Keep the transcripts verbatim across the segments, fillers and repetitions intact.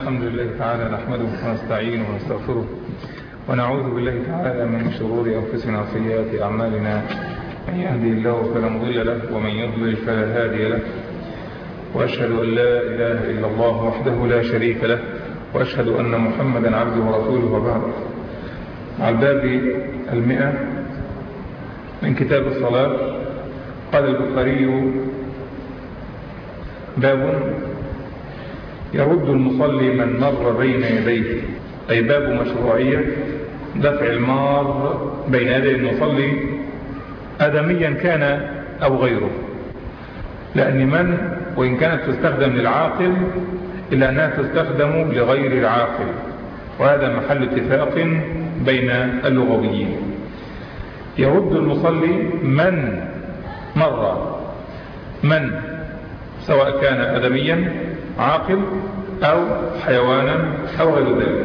الحمد لله تعالى نحمده ونستعينه ونستغفره ونعوذ بالله تعالى من شرور أنفسنا وسيئات أعمالنا. من يهدي الله فلا مضل له ومن يضلل فلا هادي له، وأشهد أن لا إله إلا الله وحده لا شريك له، وأشهد أن محمدا عبده ورسوله. وبعد، على الباب المئة من كتاب الصلاة قال البخاري: باب يرد المصلي من مر بين يديه، أي باب مشروعية دفع المار بين يدي المصلي آدميا كان أو غيره، لأن من وإن كانت تستخدم للعاقل إلا أنها تستخدم لغير العاقل، وهذا محل اتفاق بين اللغويين. يرد المصلي من مر، من سواء كان آدميا عاقل أو حيوانا أو غير ذلك.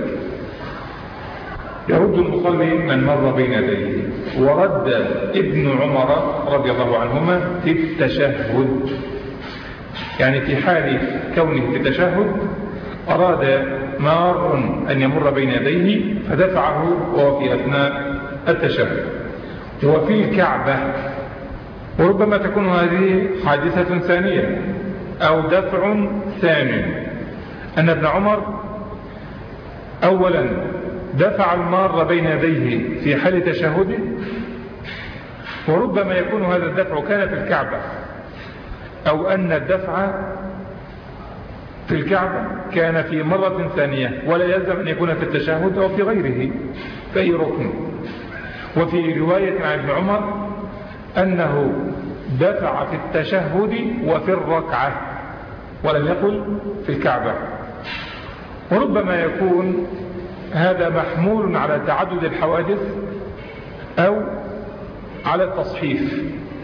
يرد المصلي من مر بين يديه. ورد ابن عمر رضي الله عنهما في التشهد، يعني في حال كونه في التشهد أراد مار أن يمر بين يديه فدفعه وهو في أثناء التشهد. وفي الكعبة، وربما تكون هذه حادثة ثانية أو دفع ثاني، أن ابن عمر أولا دفع المار بين يديه في حال تشهده، وربما يكون هذا الدفع كان في الكعبة، أو أن الدفع في الكعبة كان في مرة ثانية، ولا يلزم أن يكون في التشهد أو في غيره في أي ركن. وفي رواية عن ابن عمر أنه دفع في التشهد وفي الركعة، ولم يقل في الكعبة. وربما يكون هذا محمول على تعدد الحوادث أو على التصحيف،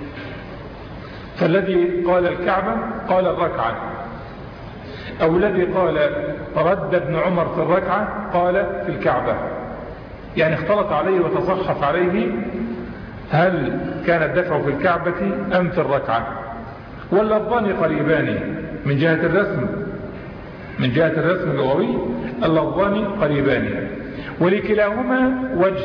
فالذي قال الكعبة قال الركعة، أو الذي قال رد ابن عمر في الركعة قال في الكعبة، يعني اختلط عليه وتصحف عليه هل كان الدفع في الكعبة أم في الركعة. واللفظان قريبان من جهة الرسم، من جهة الرسم اللغوي اللفظان قريبان، ولكلاهما وجه.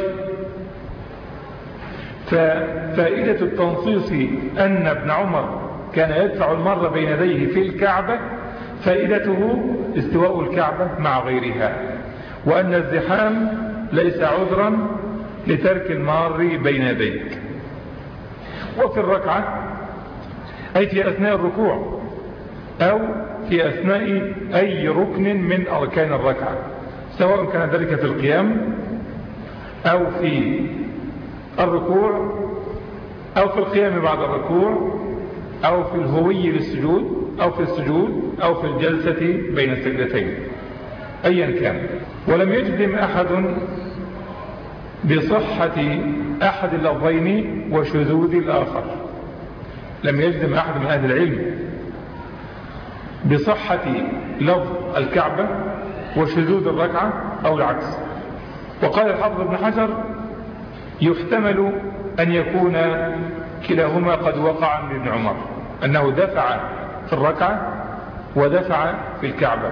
ففائدة التنصيص أن ابن عمر كان يدفع المر بين يديه في الكعبة فائدته استواء الكعبة مع غيرها، وأن الزحام ليس عذرا لترك المار بين يديك. وفي الركعة أي في أثناء الركوع أو في أثناء أي ركن من أركان الركعة، سواء كان ذلك في القيام أو في الركوع أو في القيام بعد الركوع أو في الهوي للسجود أو في السجود أو في الجلسة بين السجدتين، أيا كان. ولم يجزم أحد بصحة أحد اللفظين وشذوذ الآخر، لم يجزم أحد من أهل العلم بصحة لفظ الكعبة وشذوذ الركعة أو العكس. وقال الحافظ ابن حجر: يحتمل أن يكون كلاهما قد وقع من ابن عمر، أنه دفع في الركعة ودفع في الكعبة،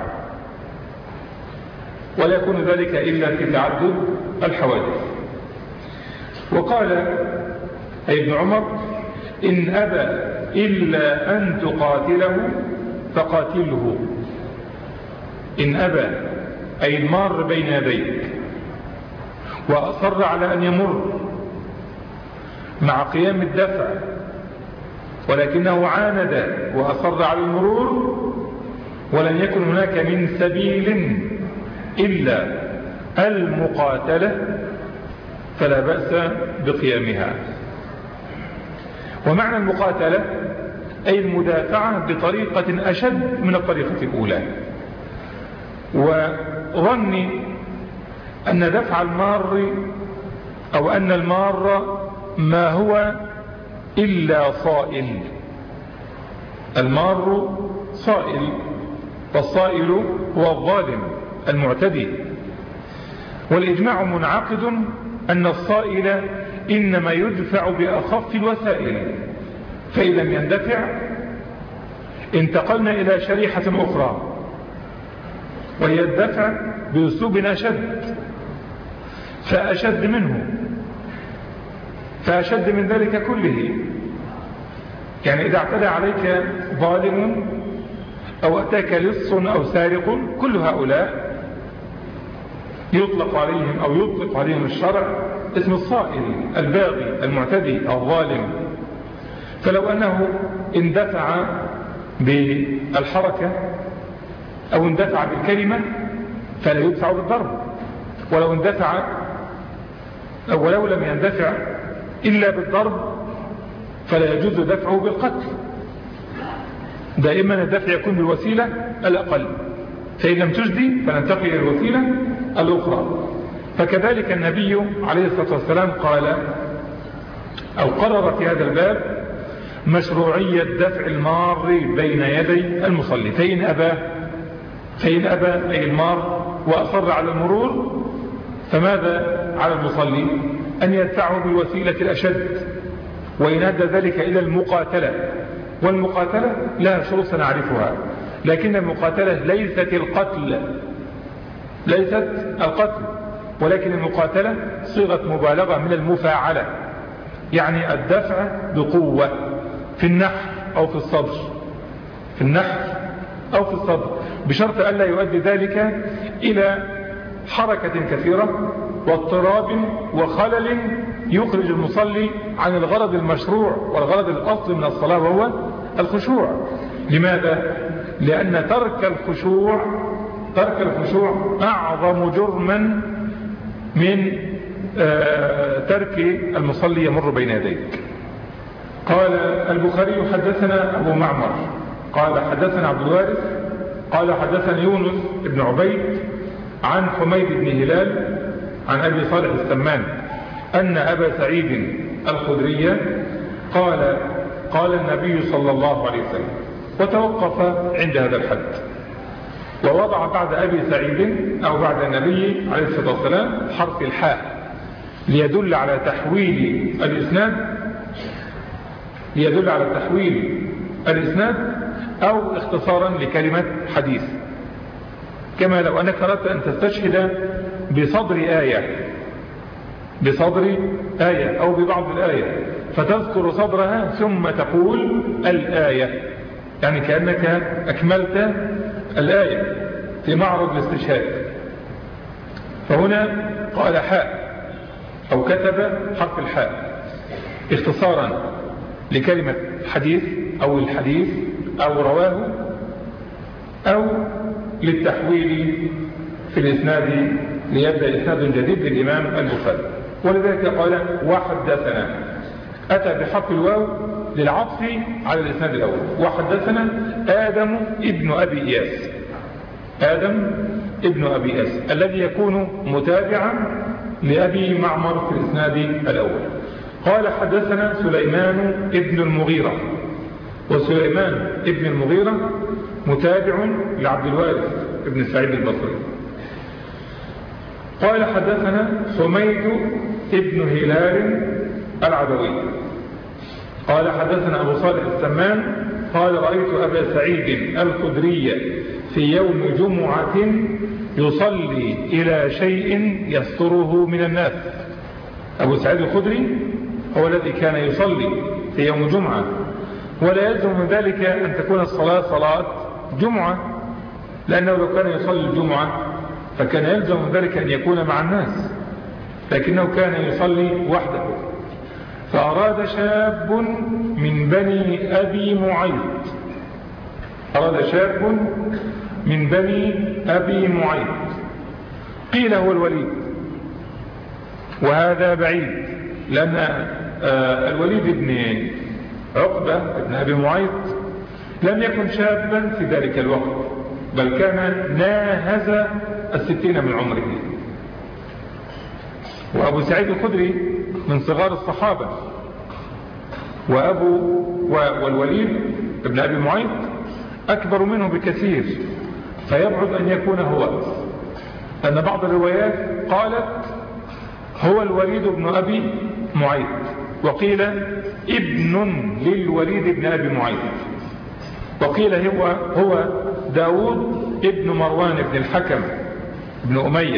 ولا يكون ذلك إلا في تعدد الحوادث. وقال أي ابن عمر: إن أبى إلا أن تقاتله فقاتله. إن أبى أي المار بين يديك وأصر على أن يمر مع قيام الدفع، ولكنه عاند وأصر على المرور ولن يكن هناك من سبيل إلا المقاتلة، فلا بأس بقيامها. ومعنى المقاتلة أي المدافعة بطريقة أشد من الطريقة الأولى. وظني أن دفع المار أو أن المار ما هو إلا صائل. المار صائل، والصائل هو الظالم المعتدي. والإجماع منعقد أن الصائل إنما يدفع بأخف الوسائل، فإن لم يندفع انتقلنا إلى شريحة أخرى، وهي الدفع بأسلوب أشد فأشد منه فأشد من ذلك كله. يعني إذا اعتدى عليك ظالم أو أتاك لص أو سارق، كل هؤلاء يطلق عليهم أو يطلق عليهم الشرع اسم الصائل الباغي المعتدي الظالم. فلو أنه اندفع بالحركة أو اندفع بالكلمة فلا يدفع بالضرب، ولو اندفع أو ولو لم يندفع إلا بالضرب فلا يجوز دفعه بالقتل. دائما الدفع يكون بالوسيلة الأقل، فإن لم تجدي فننتقل إلى الوسيلة الأخرى. فكذلك النبي عليه الصلاة والسلام قال أو قرر في هذا الباب مشروعية دفع المار بين يدي المصلي، فإن أبى فإن أبى أي المار وأصر على المرور فماذا على المصلي؟ أن يدفعه بالوسيلة الأشد، وإن أدى ذلك إلى المقاتلة، والمقاتلة لها شروط سنعرفها، لكن المقاتلة ليست القتل ليست القتل ولكن المقاتلة صيغة مبالغة من المفاعلة، يعني الدفع بقوة في النحر أو في الصدر في النحر أو في الصدر، بشرط ألا يؤدي ذلك إلى حركة كثيرة واضطراب وخلل يخرج المصلي عن الغرض المشروع والغرض الأصل من الصلاة وهو الخشوع. لماذا؟ لأن ترك الخشوع ترك الخشوع أعظم جرما من ترك المصلي يمر بين يديك. قال البخاري حدثنا أبو معمر قال حدثنا عبد الوارث قال حدثنا يونس بن عبيد عن حميد بن هلال عن أبي صالح السمان أن أبا سعيد الخدري قال قال النبي صلى الله عليه وسلم، وتوقف عند هذا الحد، ووضع بعد أبي سعيد أو بعد النبي عليه الصلاة والسلام حرف الحاء ليدل على تحويل الإسناد ليدل على تحويل الإسناد أو اختصارا لكلمة حديث، كما لو أنك أردت أن تستشهد بصدر آية بصدر آية أو ببعض الآية فتذكر صدرها ثم تقول الآية، يعني كأنك أكملت الآية في معرض الاستشهاد. فهنا قال حاء أو كتب حرف الحاء اختصارا لكلمة حديث أو الحديث أو رواه أو للتحويل في الإسناد ليبدأ إسناد جديد للإمام البخاري. ولذلك قال وحدثنا، أتى بحرف الواو للعطف على الإسناد الأول. وحدثنا آدم ابن أبي إياس آدم ابن أبي إياس الذي يكون متابعا لأبي معمر في الإسناد الأول. قال حدثنا سليمان ابن المغيرة، وسليمان ابن المغيرة متابع لعبد الوارث ابن سعيد البصري. قال حدثنا حميد ابن هلال العدوي قال حدثنا أبو صالح السمان قال رأيت أبا سعيد الخدري في يوم جمعة يصلي إلى شيء يستره من الناس. أبو سعيد الخدري هو الذي كان يصلي في يوم جمعة، ولا يلزم من ذلك أن تكون الصلاة صلاة جمعة، لأنه لو كان يصلي الجمعة فكان يلزم من ذلك أن يكون مع الناس، لكنه كان يصلي وحده. فأراد شاب من بني أبي معيط أراد شاب من بني أبي معيط قيل هو الوليد، وهذا بعيد لأن الوليد بن عقبة بن أبي معيط لم يكن شابا في ذلك الوقت، بل كان ناهز الستين من عمره. وأبو سعيد الخدري من صغار الصحابة، وأبو والوليد ابن أبي معيط أكبر منه بكثير، فيبعد أن يكون هو، أن بعض الروايات قالت هو الوليد بن أبي معيط، وقيل ابن للوليد بن أبي معيط، وقيل هو, هو داود ابن مروان بن الحكم بن أمية،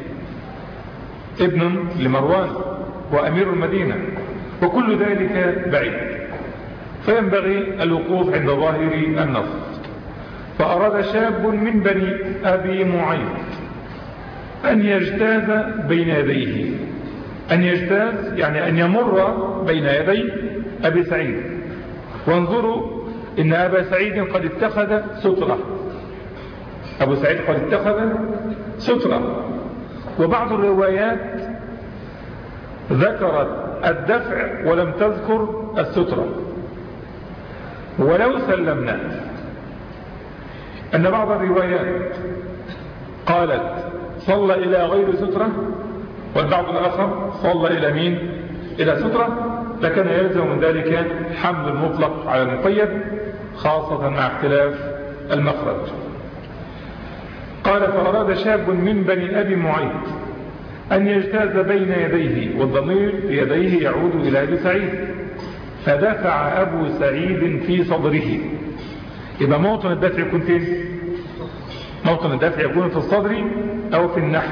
ابن لمروان وأمير المدينة، وكل ذلك بعيد، فينبغي الوقوف عند ظاهر النص. فأراد شاب من بني أبي معيط أن يجتاز بين يديه، أن يجتاز يعني أن يمر بين يدي أبي سعيد. وانظروا إن أبا سعيد قد اتخذ سترة، أبو سعيد قد اتخذ سترة. وبعض الروايات ذكرت الدفع ولم تذكر السترة. ولو سلمنا أن بعض الروايات قالت صلى إلى غير سترة والبعض الآخر صلى إلى مين؟ إلى سترة، لكن يلزم من ذلك حمل المطلق على المقيد، خاصة مع اختلاف المخرج. قال فأراد شاب من بني أبي معيط أن يجتاز بين يديه، والضمير يديه يعود إلى أبي سعيد، فدفع أبو سعيد في صدره. يبقى موطن الدفع يكون فين؟ موطن الدفع يكون في الصدر أو في النحر.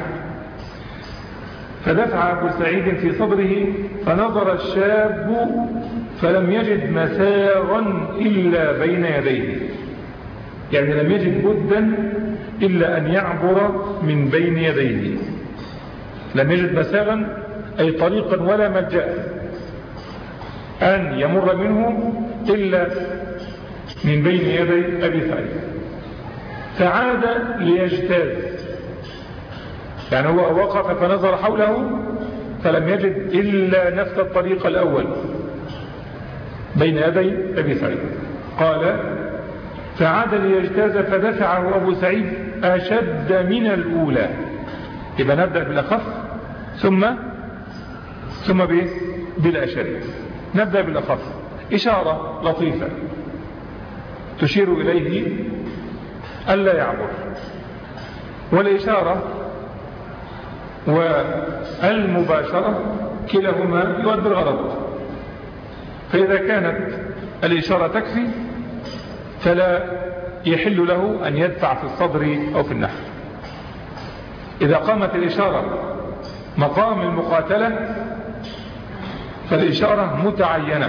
فدفع أبو سعيد في صدره، فنظر الشاب فلم يجد مساغا إلا بين يديه، يعني لم يجد بدا إلا أن يعبر من بين يديه، لم يجد مساغا أي طريقا ولا ملجأ أن يمر منه إلا من بين يدي أبي سعيد. فعاد ليجتاز، يعني هو وقف فنظر حوله فلم يجد إلا نفس الطريق الأول بين يدي أبي سعيد. قال فعاد ليجتاز فدفعه أبو سعيد أشد من الأولى. يبقى نبدأ بالأخف ثم ثم بالأشد. نبدأ بالأخف، إشارة لطيفة تشير إليه ألا يعبر، والإشارة والمباشرة كلاهما يؤدي الغرض. فإذا كانت الإشارة تكفي فلا يحل له أن يدفع في الصدر أو في النحر. إذا قامت الإشارة مقام المقاتلة فالإشارة متعينة.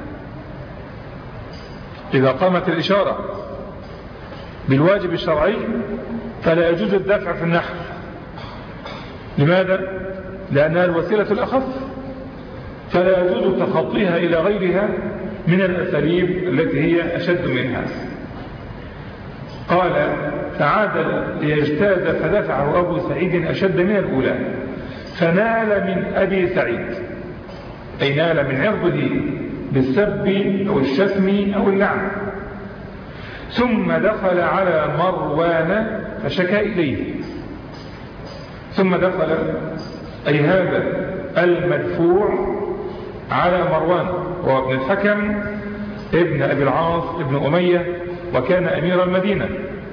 إذا قامت الإشارة بالواجب الشرعي فلا يجوز الدفع في النحر. لماذا؟ لأنها الوسيلة الأخف، فلا يجوز تخطيها إلى غيرها من الأساليب التي هي أشد منها. قال فعاد ليجتاز فدفعه أبو سعيد أشد من الأولى، فنال من أبي سعيد، أي نال من عرضه بالسب أو الشتم أو اللعن. ثم دخل على مروان فشكى إليه. ثم دخل أي هذا المدفوع على مروان وهو ابن الحكم ابن أبي العاص ابن أمية، وكان أمير المدينة.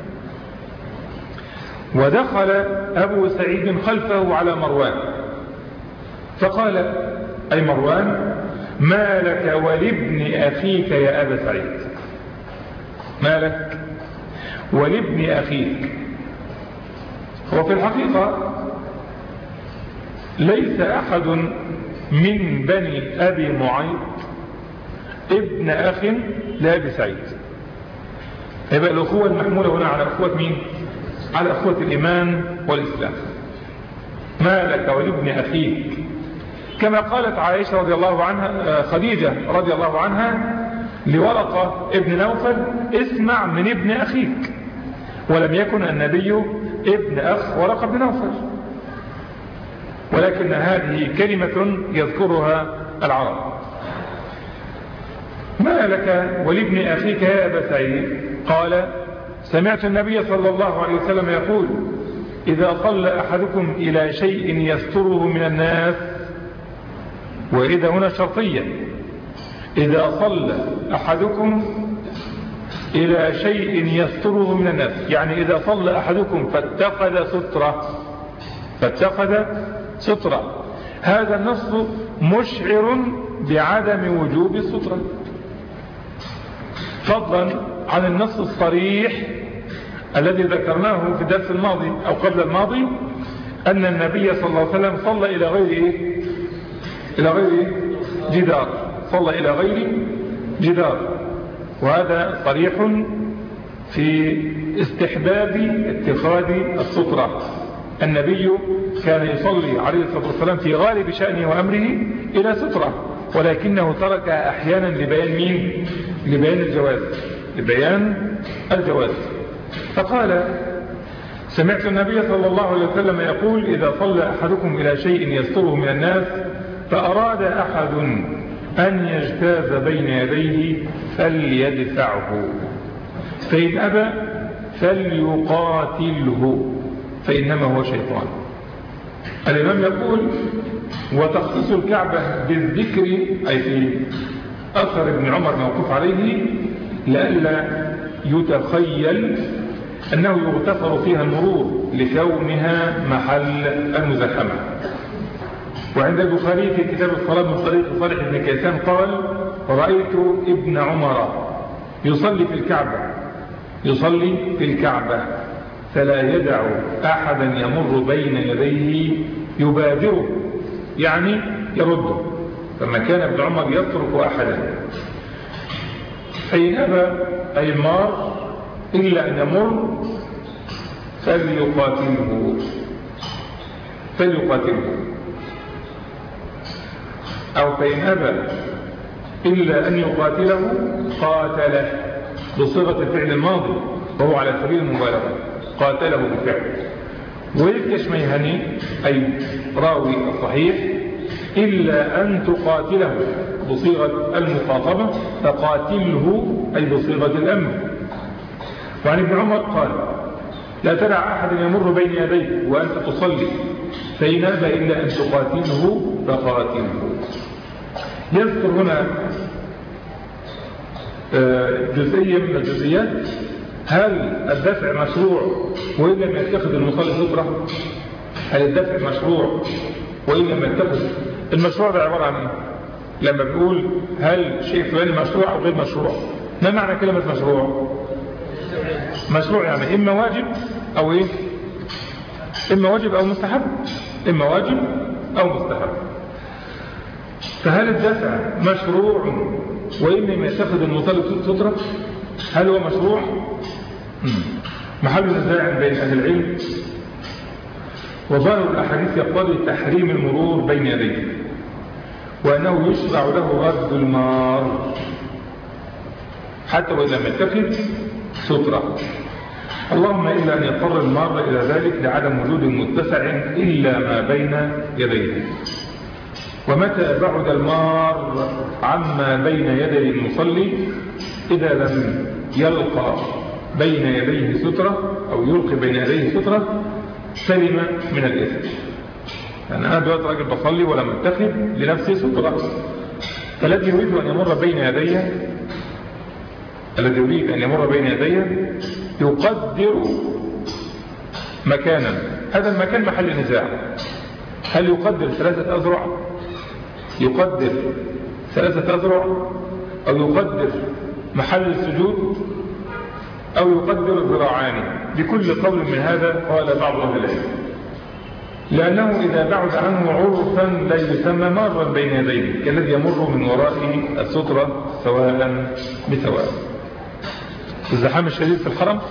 ودخل أبو سعيد خلفه على مروان فقال أي مروان ما لك ولابن أخيك يا أبا سعيد، ما لك ولابن أخيك. هو في الحقيقة ليس أحد من بني أبي معيط ابن أخ لأبي سعيد. يبقى الأخوة المحمولة هنا على أخوة مين؟ على أخوة الإيمان والإسلام. ما لك ولابن أخيك، كما قالت عائشة رضي الله عنها خديجة رضي الله عنها لورقة ابن نوفل اسمع من ابن أخيك، ولم يكن النبي ابن أخ ورقة بن نوفل، ولكن هذه كلمة يذكرها العرب. ما لك ولابن أخيك يا أبا سعيد؟ قال سمعت النبي صلى الله عليه وسلم يقول إذا صلى أحدكم إلى شيء يستره من الناس، وإذا هنا شرطية، إذا صلى أحدكم إلى شيء يستره من الناس، يعني إذا صلى أحدكم فاتخذ سترة فاتخذ سترة هذا النص مشعر بعدم وجوب السترة، فضلا عن النص الصريح الذي ذكرناه في الدرس الماضي أو قبل الماضي أن النبي صلى الله عليه وسلم صلى إلى غير إيه؟ إلى غير جدار، صلى إلى غير جدار، وهذا صريح في استحباب اتخاذ السترة. النبي كان يصلي عليه الصلاة والسلام في غالب شأنه وأمره إلى سترة، ولكنه تركها أحيانا لبيان مين؟ لبيان الجواز، لبيان الجواز. فقال: سمعت النبي صلى الله عليه وسلم يقول: إذا صلى أحدكم إلى شيء يستره من الناس فأراد أحد أن يجتاز بين يديه فليدفعه، فإن أبى فليقاتله فإنما هو شيطان. الإمام يقول: وتخصيص الكعبة بالذكر أي في أثر ابن عمر موقوف عليه لئلا يتخيل أنه يغتفر فيها المرور لكونها محل المزاحمة. وعند البخاري في كتاب الصلاة من طريق صالح بن كيسان قال: رأيت ابن عمر يصلي في الكعبة يصلي في الكعبة فلا يدع أحدا يمر بين يديه يبادره، يعني يرده، فما كان ابن عمر يترك أحدا. فإن أبى أي المار إلا أن يمر فليقاتله فليقاتله أو فإن أبى إلا أن يقاتله قاتله بصيغة الفعل الماضي وهو على سبيل المبالغة، قاتله بالفعل. والكشميهني أي راوي الصحيح: إلا أن تقاتله بصيغة المخاطبة فقاتله أي بصيغة الأمر. وعن ابن عمر قال: لا تدع أحد يمر بين يديك وأنت تصلي فإن أبى إلا أن تقاتله فقاتله. يذكر هنا جزئية من الجزئيات: هل الدفع مشروع وإن لم يتخذ المصلي سترة؟ هل الدفع مشروع وإن لم يتخذ؟ المشروع ده عبارة عن إيه؟ لما بنقول هل شيء فلاني مشروع أو غير مشروع، ما معنى كلمة مشروع؟ مشروع يعني إما واجب أو إيه؟ إما واجب أو مستحب، إما واجب أو مستحب. فهل الدفع مشروع وإن لم يتخذ المصلي سترة؟ هل هو مشروع؟ محل نزاع بين أهل العلم، وظاهر الأحاديث يقتضي تحريم المرور بين يديه، وأنه يشرع له رد المار حتى وإن لم يتخذ سترة، اللهم إلا أن يضطر المار إلى ذلك لعدم وجود متسع إلا ما بين يديه. ومتى بعد المار عما بين يدي المصلي إذا لم يلقى بين يديه سترة أو يلقي بين يديه سترة سلم من الإثم. يعني أنا دلوقتي راجل بصلي ولا متخذ لنفسي سترة، فالذي يريد أن يمر بين يدي الذي يريد أن يمر بين يدي يقدر مكانا، هذا المكان محل نزاع. هل يقدر ثلاثة أذرع؟ يقدر ثلاثة أذرع أو يقدر محل السجود أو يقدر الذراعان؟ بكل قول من هذا قال بعض أهل العلم، لأنه إذا بعد عنه عرفا لا يسمى مارا بين يديه كالذي يمر من وراء السترة سواء بسواء. الزحام الشديد في الحرم،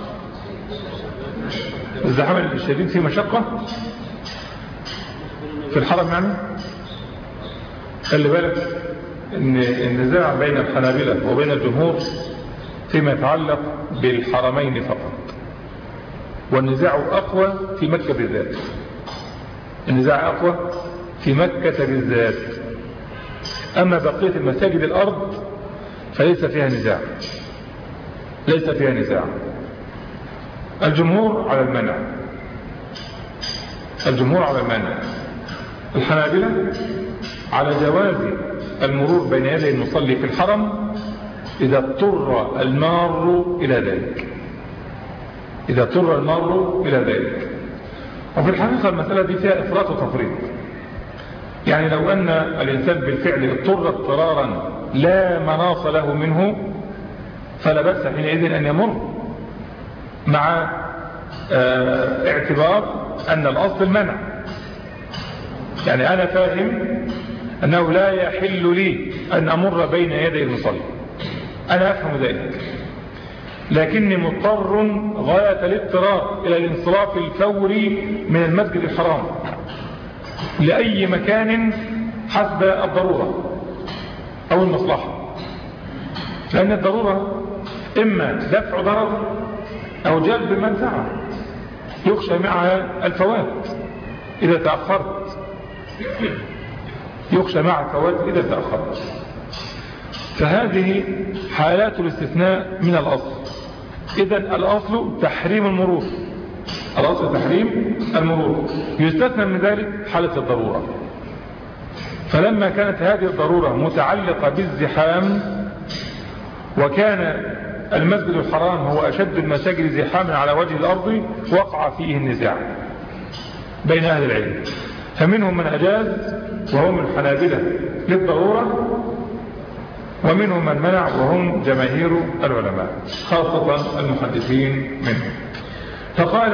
الزحام الشديد في مشقة في الحرم، يعني خلي بالك ان النزاع بين الحنابلة وبين الجمهور فيما يتعلق بالحرمين فقط، والنزاع أقوى في مكة بالذات. النزاع أقوى في مكة بالذات، أما بقية المساجد الأرض فليس فيها نزاع، ليس فيها نزاع. الجمهور على المنع، الجمهور على المنع. الحنابلة على جواز المرور بين يدي المصلي في الحرم إذا اضطر المار إلى ذلك، إذا اضطر المار إلى ذلك. وفي الحقيقة المسألة دي فيها إفراط وتفريط، يعني لو أن الإنسان بالفعل اضطر اضطرارا لا مناص له منه فلا بأس حينئذ أن يمر مع اه اعتبار أن الأصل المنع. يعني أنا فاهم أنه لا يحل لي أن أمر بين يدي المصلي، أنا أفهم ذلك، لكني مضطر غاية الاضطرار إلى الانصراف الفوري من المسجد الحرام لأي مكان حسب الضرورة أو المصلحة، لأن الضرورة إما دفع ضرر أو جلب منفعة يخشى معها الفوات إذا تأخرت، يخشى معها الفوات إذا تأخرت. فهذه حالات الاستثناء من الأصل. إذن الأصل تحريم المرور، الأصل تحريم المرور، يستثنى من ذلك حالة الضرورة. فلما كانت هذه الضرورة متعلقة بالزحام، وكان المسجد الحرام هو أشد المساجد زحاما على وجه الأرض، وقع فيه النزاع بين أهل العلم، فمنهم من أجاز وهم الحنابلة للضرورة، ومنهم من منع وهم جماهير العلماء خاصة المحدثين منهم. فقال: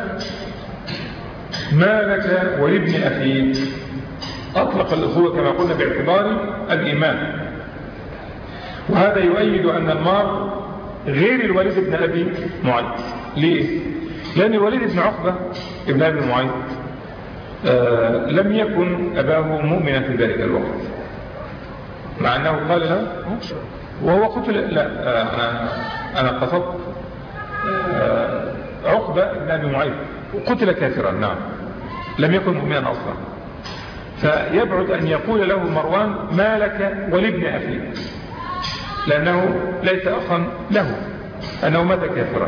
ما لك ولابن أخيك؟ أطلق الأخوة كما قلنا باعتبار الإيمان، وهذا يؤيد أن المار غير الوليد بن أبي معيط. ليه؟ لأن الوليد بن عقبة ابن أبي معيط آه لم يكن أباه مؤمنا في ذلك الوقت، مع أنه قال له وهو قتل. لا أنا, أنا قصدت آه عقبة ابن أبي معيط قتل كافرا، نعم، لم يكن مؤمنا أصلا. فيبعد أن يقول له مروان: ما لك ولابن أخيك، لأنه ليس أخا له، أنه مات كافرا.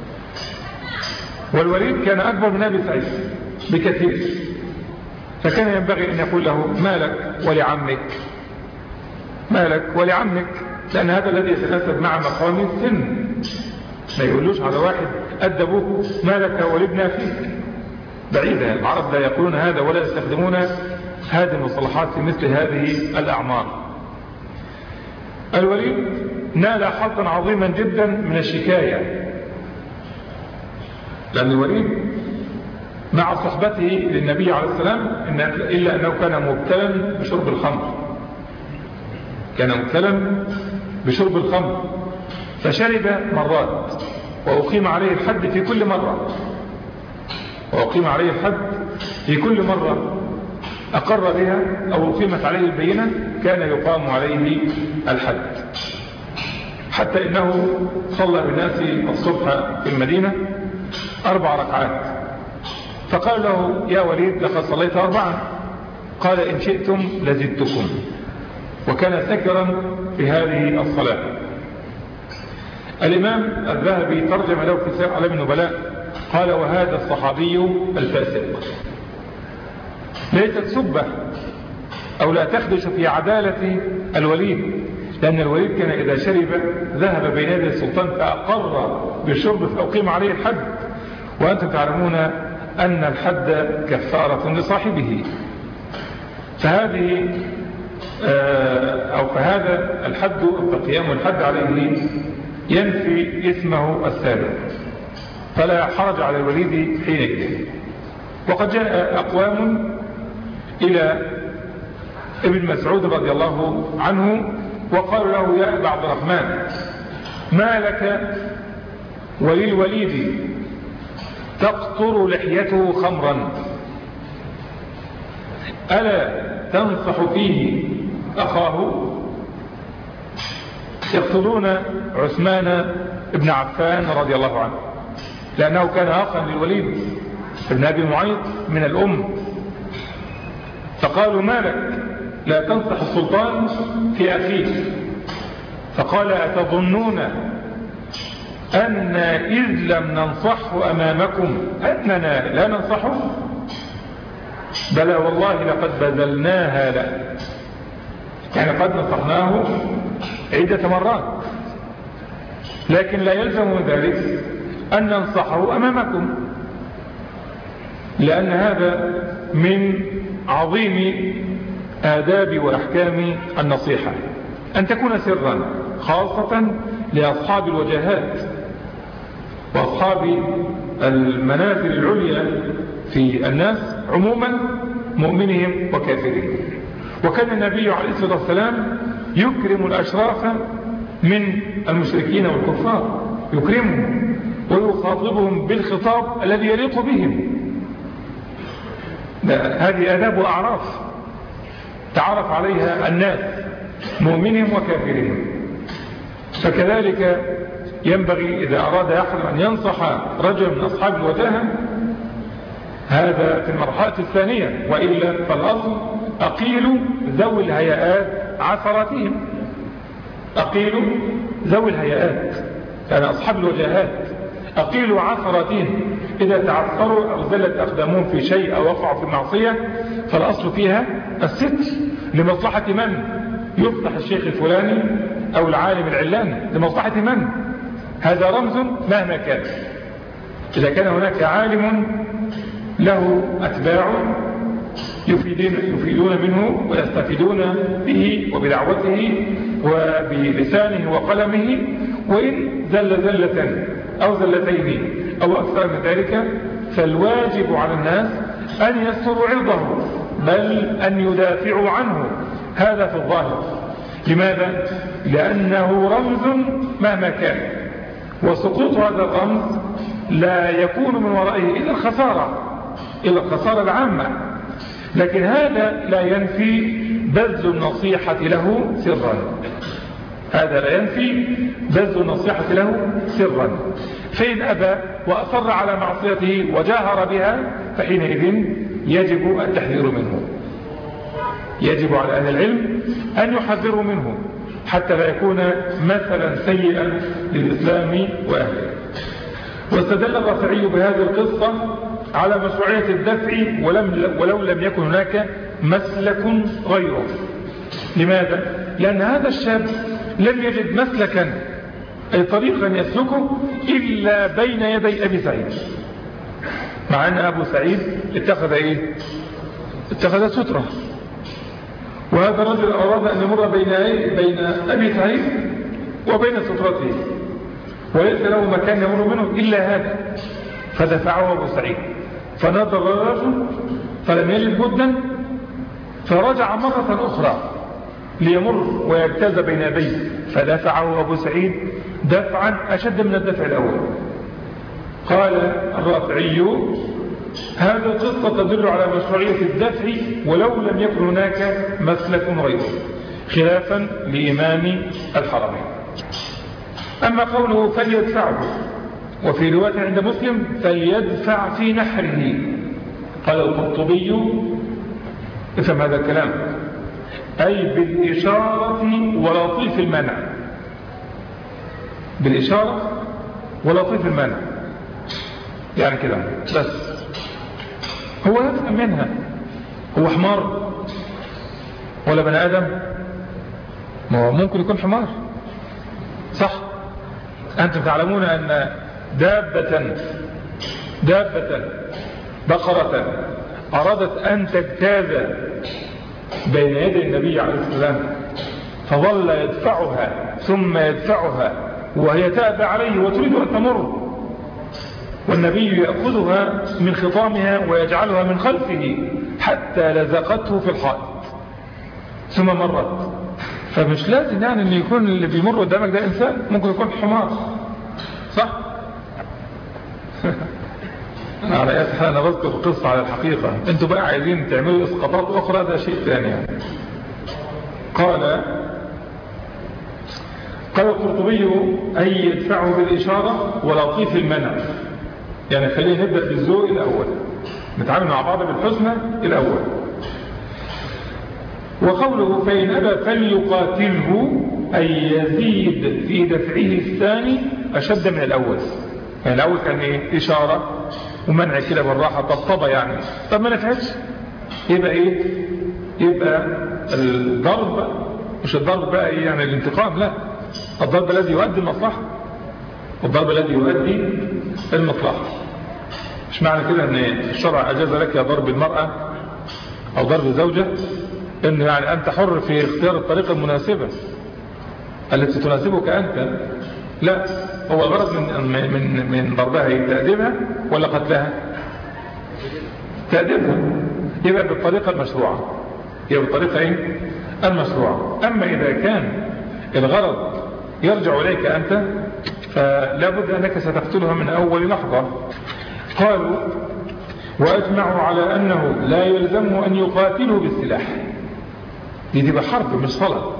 والوليد كان أكبر من أبي سعيد بكثير، فكان ينبغي أن يقول له: ما لك ولعمك، ما لك ولعمك، لأن هذا الذي يتناسب مع مقام السن. ما يقولوش على واحد أدبوه ما لك ولابن أخيك، بعيدة. العرب لا يقولون هذا ولا يستخدمون هذه المصطلحات في مثل هذه الأعمار. الوليد نال حظا عظيما جدا من الشكاية، لأن الوليد مع صحبته للنبي عليه السلام إلا أنه كان مبتلا بشرب الخمر، كان مبتلا بشرب الخمر، فشرب مرات وأقيم عليه الحد في كل مرة، وأقيم عليه الحد في كل مرة أقر بها أو أقيمت عليه البينة كان يقام عليه الحد، حتى إنه صلى بالناس الصبح في المدينة أربع ركعات، فقال له: يا وليد لقد صليت أربعا. قال: إن شئتم لزدتكم. وكان سكرا في هذه الصلاة. الإمام الذهبي ترجم له في سير أعلام النبلاء قال: وهذا الصحابي الفاسق. ليست سبة أو لا تخدش في عدالة الوليد، لأن الوليد كان إذا شرب ذهب بين يدي السلطان فأقر بالشرب فأقيم عليه الحد، وأنتم تعلمون أن الحد كفارة لصاحبه. فهذه أو فهذا الحد فقيام الحد عليه ينفي اسمه السابق، فلا حرج على الوليد حينئذ. وقد جاء أقوام إلى ابن مسعود رضي الله عنه وقالوا له: يا أبا عبد الرحمن، ما لك وللوليد تقطر لحيته خمرا، ألا تنصح فيه أخاه؟ يقصدون عثمان بن عفان رضي الله عنه، لأنه كان أخا للوليد بن أبي معيط من الأم. فقالوا: ما لك لا تنصح السلطان في أخيه؟ فقال: أتظنون أن إذ لم ننصحه أمامكم أننا لا ننصحه؟ بلى والله لقد بذلناها له، يعني قد نصحناه عدة مرات، لكن لا يلزم من ذلك أن ننصحه أمامكم، لأن هذا من عظيم آداب وأحكام النصيحة، أن تكون سرا خاصة لأصحاب الوجهات وأصحاب المنازل العليا في الناس عموما مؤمنهم وكافرهم. وكان النبي عليه الصلاة والسلام يكرم الأشراف من المشركين والكفار، يكرمهم ويخاطبهم بالخطاب الذي يليق بهم. هذه آداب وأعراف تعرف عليها الناس مؤمنهم وكافرهم. فكذلك ينبغي إذا أراد أحد أن ينصح رجل من أصحاب الوجاهة هذا في المرحلة الثانية، وإلا فالأصل أقيلوا ذوي الهيئات عثراتهم، أقيلوا ذوي الهيئات يعني أصحاب الوجاهات أقيلوا عثراتهم. إذا تعثروا أو زلت أقدامهم في شيء أو وقعوا في معصية فالأصل فيها الستر لمصلحة من؟ يفتح الشيخ الفلاني أو العالم العلاني لمصلحة من؟ هذا رمز مهما كان. إذا كان هناك عالم له أتباع يفيدون, يفيدون منه ويستفيدون به وبدعوته وبلسانه وقلمه، وإن زل زلة أو زلتين أو أكثر من ذلك فالواجب على الناس أن يستروا عرضه بل أن يدافعوا عنه. هذا في الظاهر. لماذا؟ لأنه رمز مهما كان، وسقوط هذا الرمز لا يكون من ورائه إلا الخسارة إلا الخسارة العامة. لكن هذا لا ينفي بذل النصيحة له سرا، هذا لا ينفي بذل النصيحة له سرا. فإن أبى وأصر على معصيته وجاهر بها فحينئذ يجب التحذير منه، يجب على أهل العلم أن يحذروا منه حتى لا يكون مثلا سيئا للإسلام وأهله. واستدل الرافعي بهذه القصة على مشروعية الدفع ولم ولو لم يكن هناك مسلك غيره. لماذا؟ لأن هذا الشاب لم يجد مسلكا أي طريقا يسلكه إلا بين يدي أبي سعيد، مع أن أبو سعيد اتخذ إيه؟ اتخذ سترة، وهذا الرجل أراد أن يمر بين بين أبي سعيد وبين سترته وليس له مكان يمر منه إلا هذا، فدفعه أبو سعيد. فنظر الرجل فلم يجد بدا فرجع مرة أخرى ليمر ويجتاز بين يديه، فدفعه أبو سعيد دفعا أشد من الدفع الأول. قال الرافعي هذه القصة تدل على مشروعية الدفع ولو لم يكن هناك مسلك غيره، خلافا لإمام الحرمين. أما قوله فليدفعه، وفي رواية عند مسلم فليدفع في نحره، قال القرطبي افهم هذا الكلام أي بالإشارة ولطيف المنع، بالإشارة ولطيف المنع، يعني كده بس. هو يفهم منها، هو حمار ولا بني آدم؟ ما هو ممكن يكون حمار صح. أنتم تعلمون أن دابة دابة بقرة أرادت أن تجتاز بين يدي النبي عليه السلام فظل يدفعها ثم يدفعها وهي تأبى عليه وتريد أن تمر، والنبي يأخذها من خطامها ويجعلها من خلفه حتى لزقته في الحائط ثم مرت. فمش لازم يعني أن يكون اللي بيمر قدامك ده إنسان، ممكن يكون حمار صح. أنا على أي حال أنا بذكر قصة على الحقيقة، أنتوا بقى عايزين تعملوا إسقاطات أخرى ده شيء ثاني يعني. قال قال القرطبي أي يدفعه بالإشارة ولطيف المنع، يعني خلينا نبدأ بالذوق الأول، نتعامل مع بعض بالحسنى الأول. وقوله فإن أبى فليقاتله أي يزيد في دفعه الثاني أشد من الأول. يعني الأول كان إيه؟ إشارة ومنع كده بالراحة طبطبة يعني، طب ما نفعتش يبقى إيه؟ يبقى الضرب مش الضرب بقى إيه يعني الانتقام، لا، الضرب الذي يؤدي المصلحة، الضرب الذي يؤدي المصلحة. مش معنى كده أن الشرع أجاز لك يا ضرب المرأة أو ضرب الزوجة أنه يعني أنت حر في اختيار الطريقة المناسبة التي تناسبك أنت، لا، هو الغرض من من من ضربها تأديبها ولا قتلها؟ تأديبها، يبقى بالطريقة المشروعة، يبقى بالطريقة ايه المشروعة. اما اذا كان الغرض يرجع اليك انت فلا بد انك ستقتلها من اول لحظة. قالوا واجمعوا على انه لا يلزمه ان يقاتلوا بالسلاح، دي تبقى حرب مش صلاة.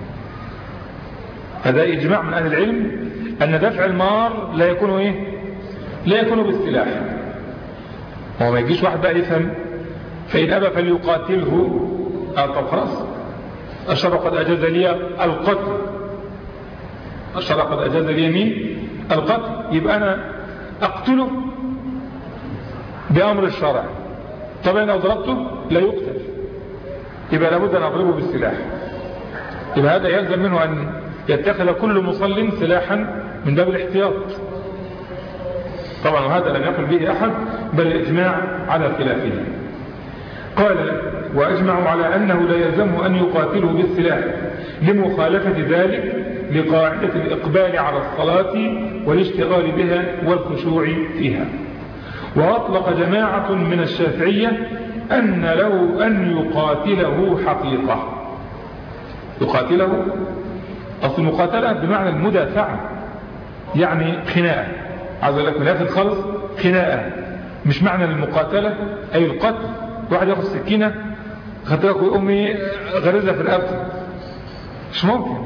هذا اجماع من اهل العلم ان دفع المار لا يكون ايه لا يكون بالسلاح. هو ما يجيش واحد بقى يفهم فإن أبى فليقاتله، قال طب خلاص الشرع قد أجاز لي القتل، الشرع قد أجاز لي مين القتل، يبقى أنا أقتله بأمر الشرع. طبعا لو ضربته لا يقتل، يبقى لابد أن أضربه بالسلاح. يبقى هذا يلزم منه أن يتخذ كل مصل سلاحا من باب الاحتياط. طبعا وهذا لم يقل به أحد بل الإجماع على خلافه. قال وأجمعوا على أنه لا يلزمه أن يقاتلوا بالسلاح لمخالفة ذلك لقاعدة الإقبال على الصلاة والاشتغال بها والخشوع فيها. وأطلق جماعة من الشافعية أن له أن يقاتله حقيقة. يقاتله أصل المقاتلة بمعنى المدافعة، يعني خناقة، عايز أقول لك من الآخر خالص خناقة، مش معنى المقاتلة أي القتل. واحد ياخذ سكينة خطيرك ويقوم غرزها في رقبته، مش ممكن.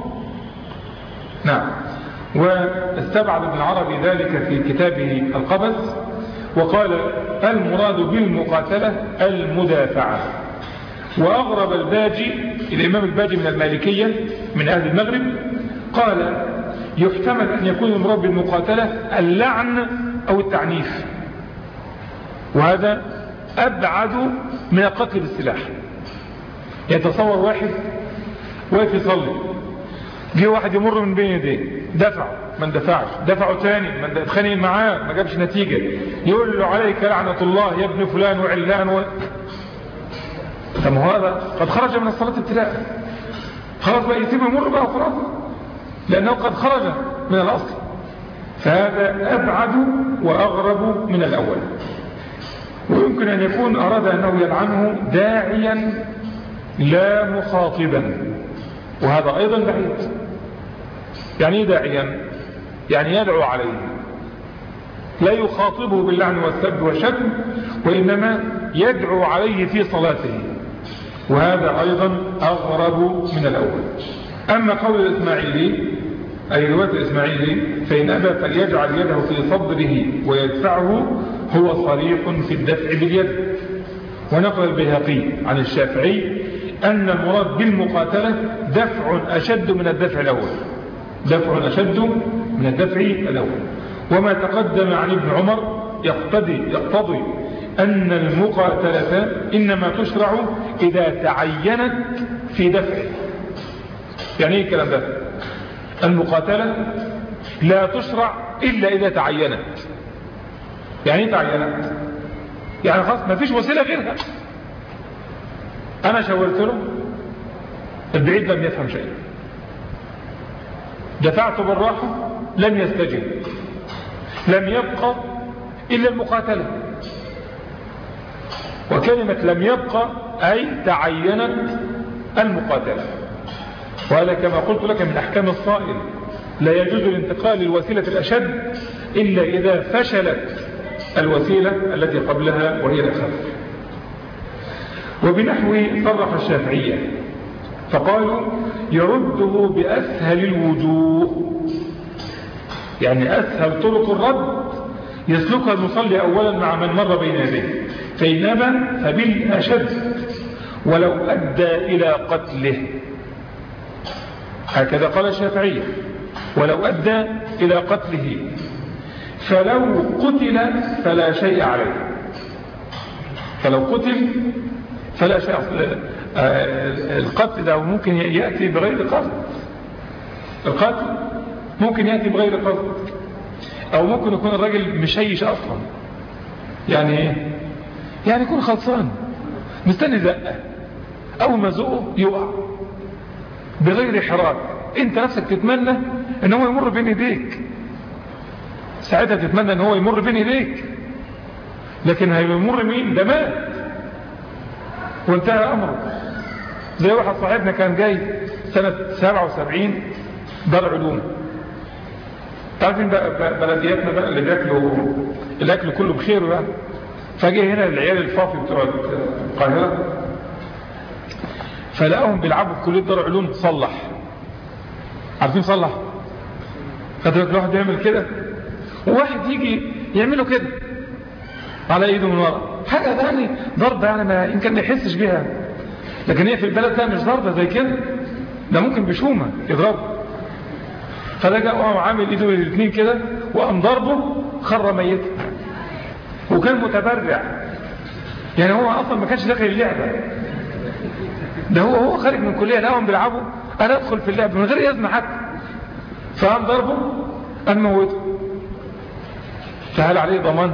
نعم. واستبعد ابن عربي ذلك في كتابه القبس وقال المراد بالمقاتلة المدافعة. وأغرب الباجي الإمام الباجي من المالكية من أهل المغرب قال يحتمل أن يكون المراد بالمقاتلة اللعن أو التعنيف، وهذا أبعد من القتل بالسلاح. يتصور واحد واقف يصلي، جه واحد يمر من بين يديه دفع ما اندفعش، دفعه تاني ما اتخانق معاه ما جابش نتيجة، يقول له عليك لعنة الله يا ابن فلان وعلان و... طب هذا قد خرج من الصلاة ابتداء، خلاص بقى يسيبه يمر بقى وخلاص، لأنه قد خرج من الأصل. فهذا أبعد وأغرب من الأول. ويمكن أن يكون أراد أنه يلعنه داعيا لا مخاطبا، وهذا أيضا بعيد. يعني ايه داعيا؟ يعني يدعو عليه، لا يخاطبه باللعن والسب والشتم، وإنما يدعو عليه في صلاته، وهذا أيضا أغرب من الأول. أما قول الإسماعيلي أي رواية الإسماعيلي فإن أبى فليجعل يده في صدره ويدفعه هو صريح في الدفع باليد. ونقل البيهقي عن الشافعي أن المراد بالمقاتلة دفع أشد من الدفع الأول، دفع أشد من الدفع الأول. وما تقدم عن ابن عمر يقتضي, يقتضي أن المقاتلة إنما تشرع إذا تعينت في دفعه. يعني ايه الكلام ده؟ المقاتلة لا تشرع إلا إذا تعينت. يعني ايه تعينت؟ يعني خلاص ما فيش وسيلة غيرها. أنا شاورت له البعيد لم يفهم شيء، دفعت بالراحة لم يستجب، لم يبقى إلا المقاتلة. وكلمة لم يبقى أي تعينت المقاتلة. وهذا كما قلت لك من أحكام الصائل، لا يجوز الانتقال للوسيلة الأشد إلا إذا فشلت الوسيلة التي قبلها وهي الأخف. وبنحو صرح الشافعية فقالوا يرده بأسهل الوجوه، يعني أسهل طرق الرد يسلكها المصلي أولا مع من مر بين يديه، فإن أبى فبالأشد ولو أدى إلى قتله. هكذا قال الشافعية، ولو أدى إلى قتله. فلو قتل فلا شيء عليه، فلو قتل فلا شيء. القتل ده ممكن يأتي بغير قصد، القتل ممكن يأتي بغير قصد، أو ممكن يكون الراجل مشيش أصلا. يعني ايه؟ يعني يكون خلصان مستني زقة، أول ما زقه يقع بغير حراك. انت نفسك تتمنى ان هو يمر بين يديك، ساعتها تتمنى ان هو يمر بين ايديك، لكن هيمر مين؟ ده مات وانتهى امره. زي واحد صاحبنا كان جاي سنة سبعة وسبعين دار علوم، تعرفين بلدياتنا بقى اللي بياكلوا الاكل كله بخير بقى، فجأة هنا العيال الفافي بتوع القاهرة فلقاهم بيلعبوا في كلية دار علوم صلح. عارفين صلح؟ خدوا لك واحد يعمل كده وواحد يجي يعمله كده على ايده من ورا، حاجة ده يعني ضربة يعني ما يمكن ما يحسش بيها، لكن هي في البلد ده مش ضربة زي كده، ده ممكن بشومة يضرب. فده جاء وقام عامل ايده الاثنين كده وقام ضربه خر ميت، وكان متبرع يعني هو اصلا ما كانش داخل اللعبة، ده هو هو خارج من كلية لقاهم بيلعبوا، انا ادخل في اللعبة من غير يزمة حتى، فقام ضربه قام موته. فهل عليه ضمان؟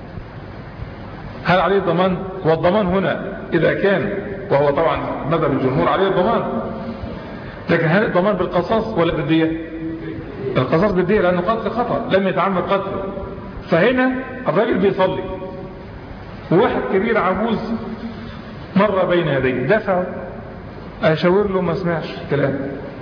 هل عليه ضمان؟ والضمان هنا إذا كان، وهو طبعا مذهب الجمهور عليه الضمان، لكن هل الضمان بالقصاص ولا بالدية؟ القصاص بالدية لأنه قتل خطأ لم يتعمد قتله. فهنا الراجل بيصلي وواحد كبير عجوز مر بين يديه دفعه، أشاور له ما سمعش كلام.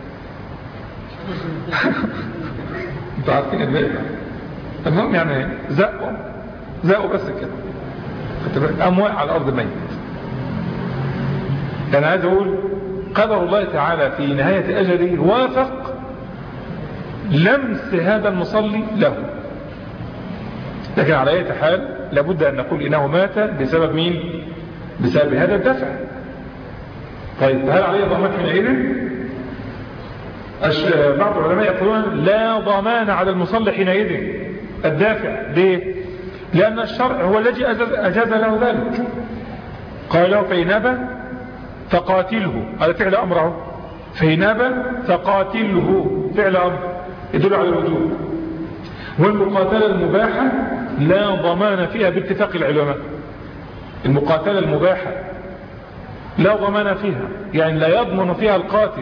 انتوا عارفين الباقي. المهم يعني زقوا زقوا بس كده، قام واقع على الأرض ميت. أنا عايز أقول قدر الله تعالى في نهاية أجله وافق لمس هذا المصلي له، لكن على أي حال لابد أن نقول إنه مات بسبب مين؟ بسبب هذا الدفع. طيب هل عليه ضمان حينئذ؟ بعض العلماء يقولون لا ضمان على المصلي حينئذ الدافع. ليه؟ لأن الشرع هو الذي أجاز له ذلك، قال له فإن أبى فقاتله، هذا فعل أمره، فإن أبى فقاتله فعل أمر يدل على الوجوب. والمقاتلة المباحة لا ضمان فيها باتفاق العلماء، المقاتلة المباحة لا ضمان فيها، يعني لا يضمن فيها القاتل.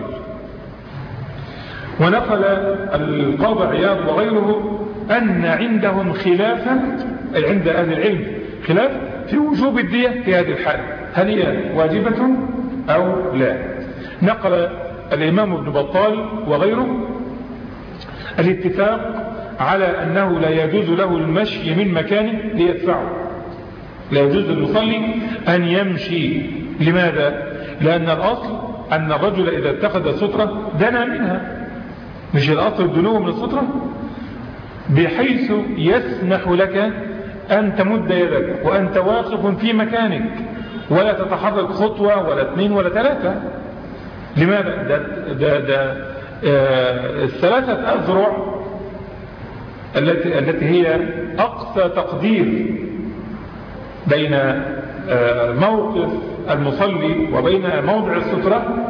ونقل القاضي عياض وغيره أن عندهم خلافا، أي عند أهل العلم خلاف في وجوب الدية في هذه الحالة، هل هي واجبة أو لا. نقل الإمام ابن بطال وغيره الاتفاق على أنه لا يجوز له المشي من مكانه ليدفعه، لا يجوز للمصلي أن يمشي. لماذا؟ لأن الأصل أن الرجل إذا اتخذ سترة دنا منها، مش الأصل الدنو من السترة، بحيث يسمح لك أن تمد يدك وأنت واقف في مكانك ولا تتحرك خطوة ولا اثنين ولا ثلاثة. لماذا؟ ده, ده, ده آه الثلاثة أذرع التي, التي هي أقصى تقدير بين آه موقف المصلي وبين موضع السترة،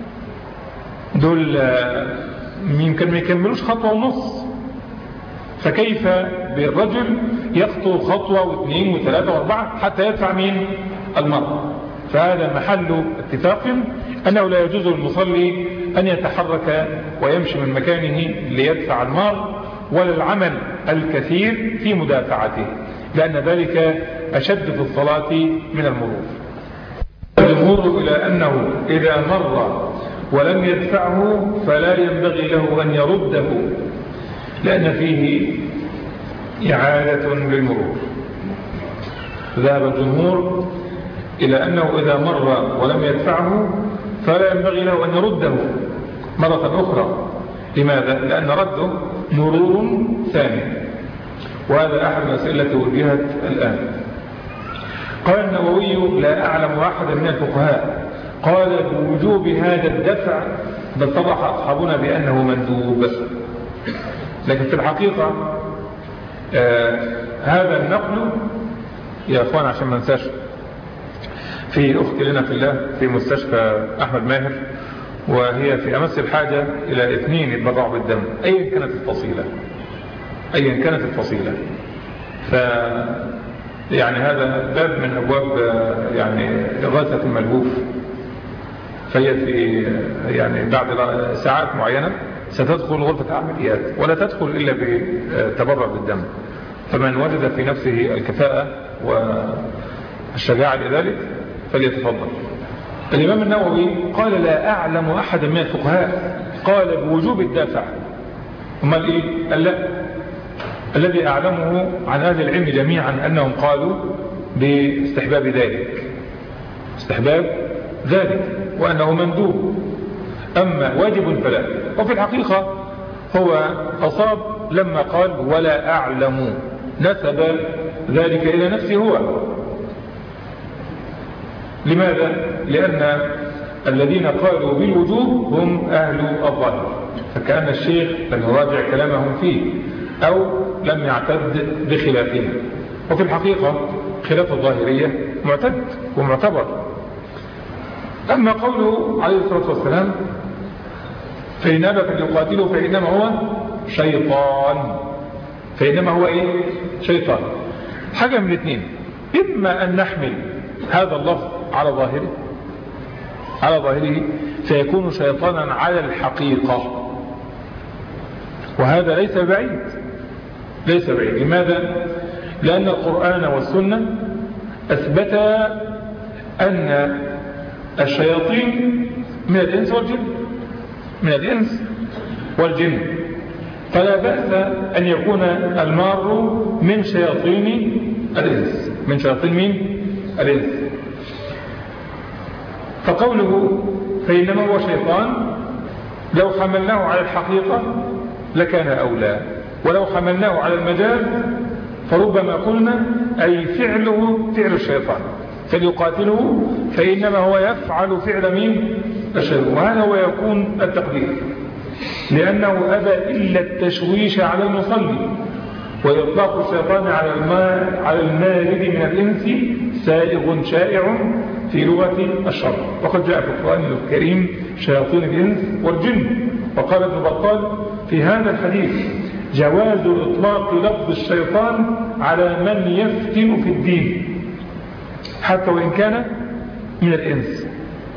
دول آه يمكن ما يكملوش خطوة ونص، فكيف بالرجل يخطو خطوة واثنين وثلاثة واربعة حتى يدفع مين؟ المرء. فهذا محل اتفاق أنه لا يجوز للمصلي أن يتحرك ويمشي من مكانه ليدفع المار، ولا العمل الكثير في مدافعته، لأن ذلك أشد في الصلاة من المرور. الجمهور إلى أنه إذا مر ولم يدفعه فلا ينبغي له أن يرده، لأن فيه إعادة للمرور. ذهب الجمهور إلى أنه إذا مر ولم يدفعه فلا ينبغي له أن يرده مرة أخرى. لماذا؟ لأن رده مرور ثاني، وهذا أحد الأسئلة التي وجهت الآن. قال النووي لا أعلم أحدا من الفقهاء قال بوجوب هذا الدفع، بل صرح أصحابنا بأنه مندوب. لكن في الحقيقة آه هذا النقل يا أخوان عشان ما ننساش، في أخت لنا في الله في مستشفى أحمد ماهر، وهي في أمس الحاجة إلى اثنين يتبرعوا بالدم أيا كانت الفصيلة، أيا كانت الفصيلة. ف يعني هذا باب من أبواب يعني إغاثة الملهوف، فهي في يعني بعد ساعات معينة ستدخل غرفة عمليات ولا تدخل إلا بتبرع بالدم. فمن وجد في نفسه الكفاءة والشجاعة لذلك فليتفضل. الإمام النووي قال لا أعلم أحدا من الفقهاء قال بوجوب الدافع. أمال إيه؟ قال لا، الذي أعلمه عن أهل العلم جميعا أنهم قالوا باستحباب ذلك، استحباب ذلك وأنه مندوب، أما واجب فلا. وفي الحقيقة هو أصاب لما قال ولا أعلم، نسب ذلك إلى نفسه هو. لماذا؟ لأن الذين قالوا بالوجوب هم أهل الظاهر، فكأن الشيخ لم يراجع كلامهم فيه أو لم يعتد بخلافهم. وفي الحقيقة خلاف الظاهرية معتد ومعتبر. أما قوله عليه الصلاة والسلام فإن أبى فليقاتله فإنما هو شيطان، فإنما هو إيه؟ شيطان. حاجة من الاثنين، إما أن نحمل هذا اللفظ على ظاهره على ظاهره فيكون شيطانا على الحقيقة، وهذا ليس بعيد ليس بعيد. لماذا؟ لأن القرآن والسنة أثبتا أن الشياطين من الإنس والجن من الإنس والجن فلا بأس أن يكون المار من شياطين الإنس من شياطين مين؟ الإنس. فقوله فإنما هو شيطان لو حملناه على الحقيقة لكان أولى، ولو حملناه على المجاز فربما قلنا أي فعله فعل الشيطان فليقاتله فإنما هو يفعل فعل مين؟ الشيطان. وهذا هو يكون التقدير، لأنه أبى إلا التشويش على المصلي. وإطلاق الشيطان على الماء على المارد من الإنس سائغ شائع في لغة الشرع، وقد جاء في القرآن الكريم شياطين الإنس والجن. وقال ابن بطال في هذا الحديث جواز إطلاق لفظ الشيطان على من يفتن في الدين حتى وإن كان من الإنس،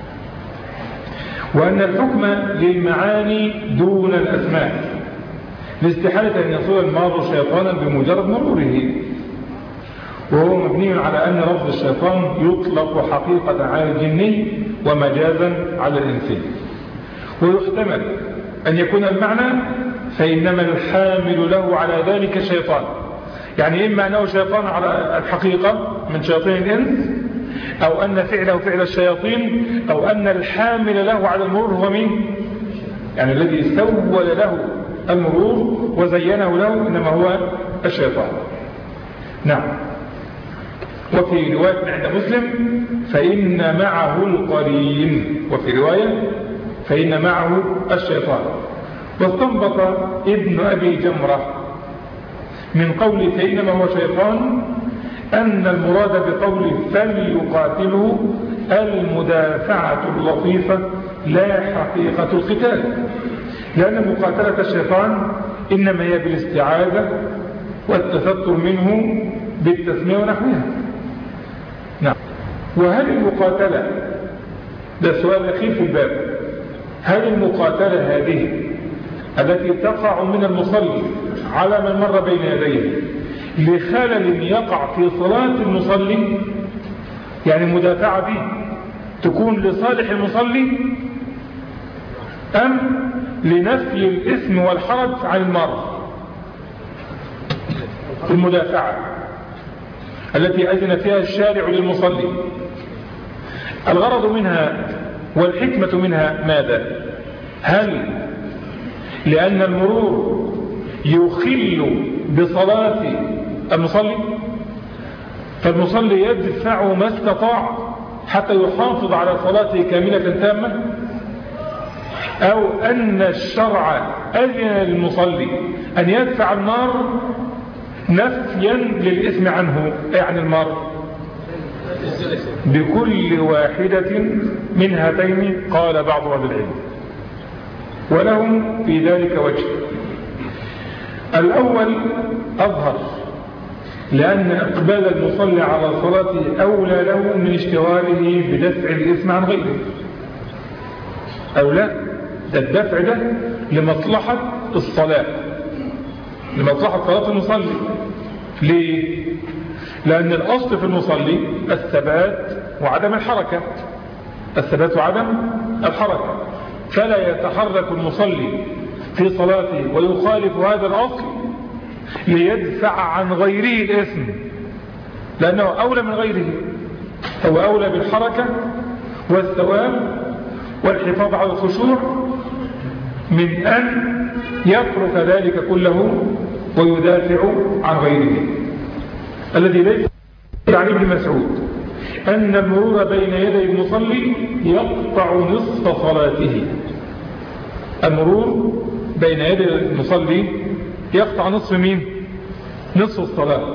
وأن الحكم للمعاني دون الأسماء، لاستحالة أن يصير المار شيطانا بمجرد مروره، وهو مبني على أن لفظ الشيطان يطلق حقيقة على الجني ومجازا على الإنسي. ويحتمل أن يكون المعنى فإنما الحامل له على ذلك شيطان، يعني إما أنه شيطان على الحقيقة من شياطين الإنس، أو أن فعله فعل الشياطين، أو أن الحامل له على المرور هو مين؟ يعني الذي سول له المرور وزينه له إنما هو الشيطان. نعم. وفي رواية عند مسلم فإن معه القرين، وفي رواية فإن معه الشيطان. واستنبط ابن أبي جمرة من قول فإنما هو شيطان أن المراد بقول فليقاتله المدافعة اللطيفة لا حقيقة القتال، لأن مقاتلة الشيطان إنما هي بالاستعاذة والتستر منه بالتسمية ونحوها. نعم. وهل المقاتلة، ده السؤال الأخير في الباب، هل المقاتلة هذه التي تقع من المصلي على من مر بين يديه لخلل يقع في صلاة المصلي، يعني المدافعة به تكون لصالح المصلي، أم لنفي الإثم والحرج عن المار؟ المدافعة التي أذن فيها الشارع للمصلي الغرض منها والحكمة منها ماذا؟ هل لأن المرور يخل بصلاة المصلي فالمصلي يدفع ما استطاع حتى يحافظ على صلاته كاملة تامة، أو أن الشرع أذن للمصلي أن يدفع النار نفيا للإثم عنه أي عن المار؟ بكل واحدة من هاتين قال بعض أهل العلم، ولهم في ذلك وجه. الأول أظهر، لأن إقبال المصلي على صلاته أولى له من اشتغاله بدفع الإثم عن غيره، أولى ده الدفع ده لمصلحة الصلاة، لمصلحة صلاة المصلي. ليه؟ لأن الأصل في المصلي الثبات وعدم الحركة، الثبات وعدم الحركة، فلا يتحرك المصلي في صلاته ويخالف هذا الأصل ليدفع عن غيره الإثم، لأنه أولى من غيره، هو أولى بالحركة والثواب والحفاظ على الخشوع من أن يترك ذلك كله ويدافع عن غيره. الذي ليس عن ابن مسعود أن المرور بين يدي المصلي يقطع نصف صلاته، المرور بين يدي المصلي يقطع نصف مين؟ نصف الصلاة.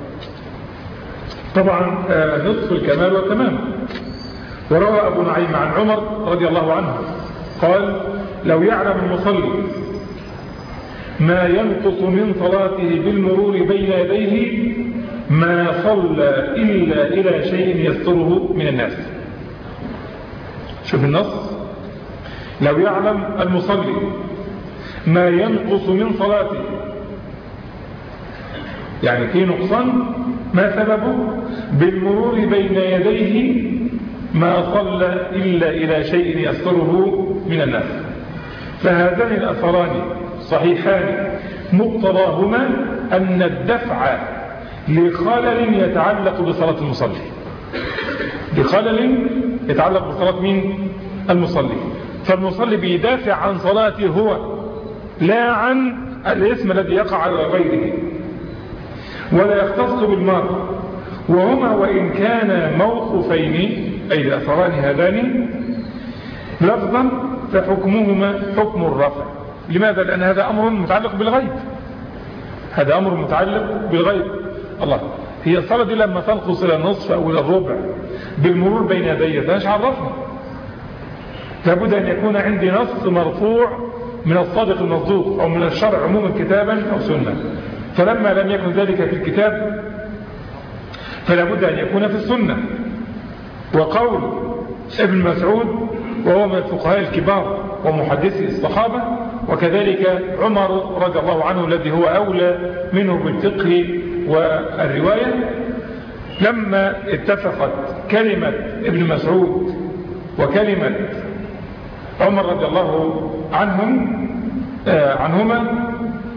طبعا نصف الكمال والتمام. وروى أبو نعيم عن عمر رضي الله عنه قال: لو يعلم المصلي ما ينقص من صلاته بالمرور بين يديه ما صلى إلا إلى شيء يستره من الناس. شوف النص: لو يعلم المصلي ما ينقص من صلاته، يعني في نقصان ما سببه؟ بالمرور بين يديه ما صلى إلا إلى شيء يستره من الناس. فهذان الأثران صحيحان مقتضاهما أن الدفع لخلل يتعلق بصلاة المصلي، لخلل يتعلق بصلاة مين؟ المصلي. فالمصلي بيدافع عن صلاته هو، لا عن الاسم الذي يقع على غيره، ولا يختص بالمرء. وهما وإن كان موقوفين، أي الأثران هذان لفظا، فحكمهما حكم الرفع. لماذا؟ لأن هذا أمر متعلق بالغيب، هذا أمر متعلق بالغيب. الله، هي الصلاة دي لما تنقص إلى النصف أو إلى الربع بالمرور بين يدي، ده مش عرفنا. لابد أن يكون عندي نص مرفوع من الصادق المصدوق أو من الشرع عموما كتابا أو سنة. فلما لم يكن ذلك في الكتاب فلابد أن يكون في السنة. وقول ابن مسعود وهو من الفقهاء الكبار ومحدثي الصحابة، وكذلك عمر رضي الله عنه الذي هو أولى منه بالفقه والرواية، لما اتفقت كلمة ابن مسعود وكلمة عمر رضي الله عنهم آه عنهما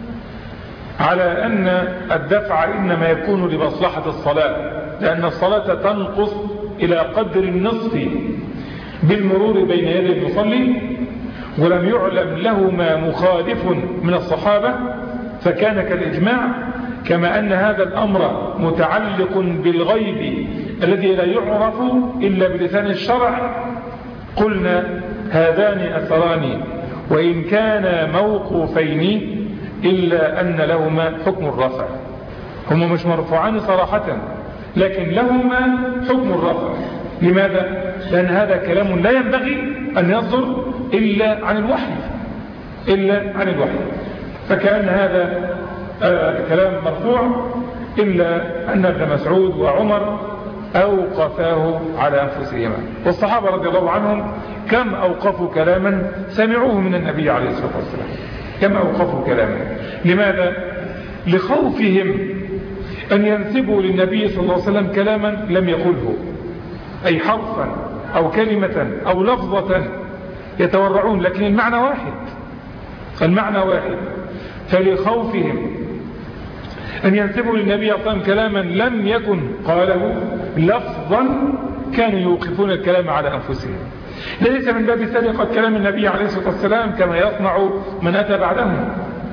على أن الدفع إنما يكون لمصلحة الصلاة، لأن الصلاة تنقص إلى قدر النصف بالمرور بين يدي المصلي، ولم يعلم لهما مخالف من الصحابة، فكان كالإجماع. كما أن هذا الأمر متعلق بالغيب الذي لا يعرف إلا بلسان الشرع، قلنا هذان أثران وإن كان موقوفين إلا أن لهما حكم الرفع. هما مش مرفوعان صراحة، لكن لهما حكم الرفع. لماذا؟ لأن هذا كلام لا ينبغي أن يصدر إلا عن الوحي، إلا عن الوحي. فكأن هذا آه كلام مرفوع، إلا أن ابن مسعود وعمر أوقفاه على أنفسهما. والصحابة رضي الله عنهم كم أوقفوا كلاما سمعوه من النبي عليه الصلاة والسلام، كم أوقفوا كلاما. لماذا؟ لخوفهم أن ينسبوا للنبي صلى الله عليه وسلم كلاما لم يقله، أي حرفا أو كلمة أو لفظة يتورعون، لكن المعنى واحد، المعنى واحد. فلخوفهم أن ينسبوا للنبي صلى الله عليه وسلم كلاما لم يكن قاله لفظا كانوا يوقفون الكلام على أنفسهم. ليس من باب سرقة كلام النبي عليه الصلاة والسلام كما يصنع من أتى بعدهم،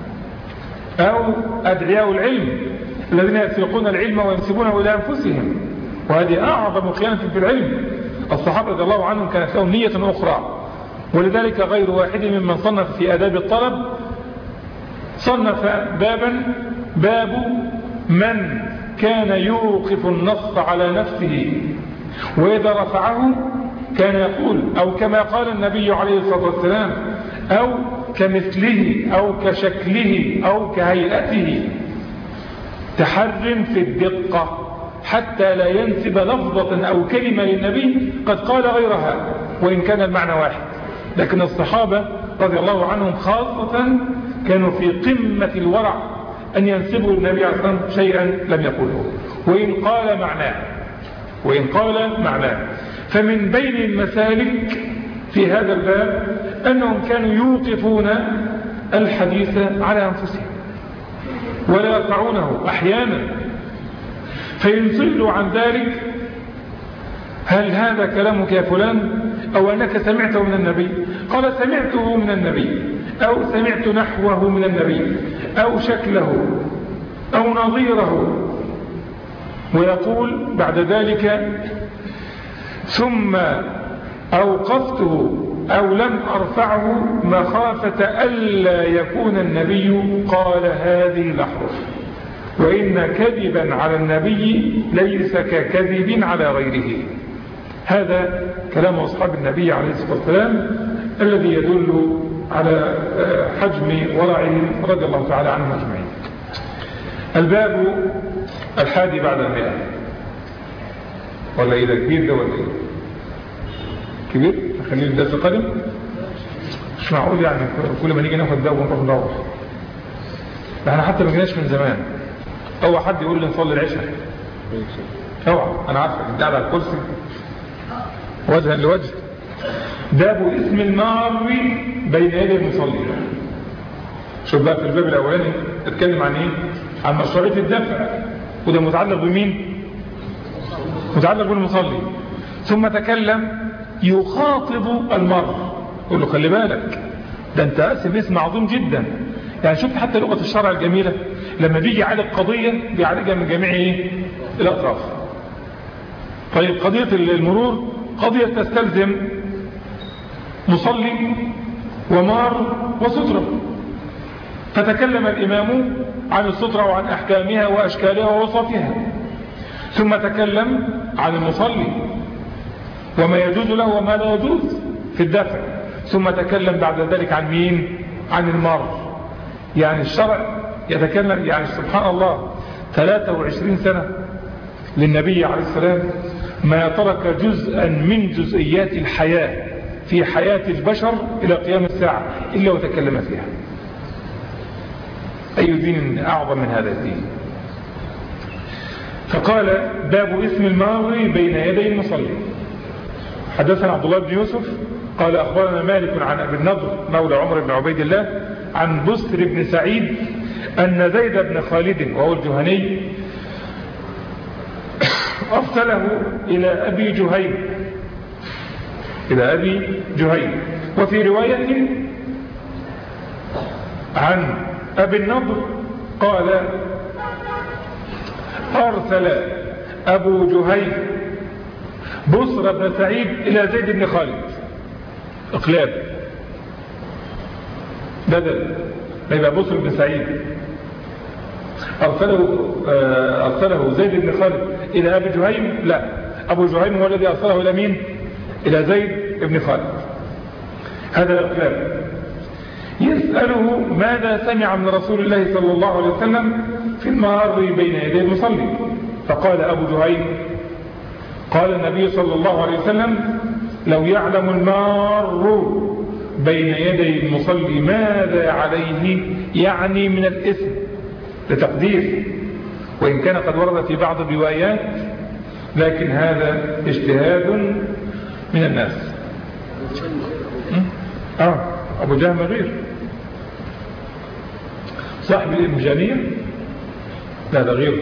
أو أدعياء العلم الذين يسرقون العلم وينسبونه إلى أنفسهم، وهذه أعظم خيانة في العلم. الصحابة رضي الله عنهم كانت لهم نية أخرى، ولذلك غير واحد ممن صنف في آداب الطلب صنف بابا باب من كان يوقف النص على نفسه، وإذا رفعه كان يقول أو كما قال النبي عليه الصلاة والسلام، أو كمثله أو كشكله أو كهيئته، تحرم في الدقة حتى لا ينسب لفظة أو كلمة للنبي قد قال غيرها وإن كان المعنى واحد. لكن الصحابة رضي الله عنهم خاصة كانوا في قمة الورع أن ينسبوا النبي عليه الصلاة والسلام شيئا لم يقوله، وإن قال معناه وإن قال معناه فمن بين المسالك في هذا الباب أنهم كانوا يوقفون الحديث على أنفسهم ولا يرفعونه أحيانا، فينصلوا عن ذلك: هل هذا كلامك يا فلان أو أنك سمعته من النبي؟ قال: سمعته من النبي، أو سمعت نحوه من النبي، أو شكله أو نظيره. ويقول بعد ذلك: ثم أوقفته أو لم أرفعه مخافة ألا يكون النبي قال هذه الأحرف، وإن كذبا على النبي ليس ككذب على غيره. هذا كلام أصحاب النبي عليه الصلاة والسلام الذي يدل على حجم ورعهم رضي الله تعالى عنهم أجمعين. الباب الحادي بعد المئة، ولا إذا كبير ده ولا إيه؟ كبير؟ خلينا الدرس القادم. مش معقول يعني كل ما نيجي ناخد ده ونروح ندور. احنا حتى ما جيناش من زمان. أول حد يقول لي نصلي العشاء. اوعى، أنا عارفك أنت قاعد على الكرسي وجها لوجه. باب اسم المار بين يدي المصلي. شوف بقى في الباب الأولاني اتكلم عن إيه؟ عن مشروعية الدفع، وده متعلق بمين؟ متعلق بالمصلي. ثم تكلم يخاطب المرء، يقول له خلي بالك ده انت اسم اسم عظيم جدا. يعني شوف حتى لغة الشرع الجميلة لما بيجي يعالج قضية بيعالجها من جميع ايه؟ الأطراف. طيب قضية المرور قضية تستلزم مصلي ومار وسترة، فتكلم الإمام عن السترة وعن أحكامها وأشكالها ووصفها، ثم تكلم عن المصلي وما يجوز له وما لا يجوز في الدفع، ثم تكلم بعد ذلك عن مين؟ عن المار. يعني الشرع يتكلم، يعني سبحان الله ثلاثة وعشرين سنة للنبي عليه السلام ما ترك جزءا من جزئيات الحياة في حياة البشر إلى قيام الساعة إلا وتكلم فيها. أي دين أعظم من هذا الدين؟ فقال باب اسم المار بين يدي المصلي. حدثنا عبد الله بن يوسف قال أخبرنا مالك عن أبي النضر مولى عمر بن عبيد الله عن بسر بن سعيد أن زيد بن خالد وهو الجهني أرسله إلى أبي جهيم إلى أبي جهيم وفي رواية عن أبي النضر قال أرسل أبو جهيم بسر بن سعيد إلى زيد بن خالد، إقلاب بدل ما يبقى بسر بن سعيد أرسله, أرسله زيد بن خالد إلى أبي جهيم. لا، أبو جهيم هو الذي أرسله إلى مين؟ إلى زيد بن خالد. هذا الإقلاب يسأله ماذا سمع من رسول الله صلى الله عليه وسلم في المار بين يدي المصلي، فقال أبو جهيم قال النبي صلى الله عليه وسلم لو يعلم المار بين يدي المصلي ماذا عليه، يعني من الإثم لتقدير، وإن كان قد ورد في بعض الروايات لكن هذا اجتهاد من الناس. آه أبو جهم غير صاحب الإمجانية، لا ده غيره.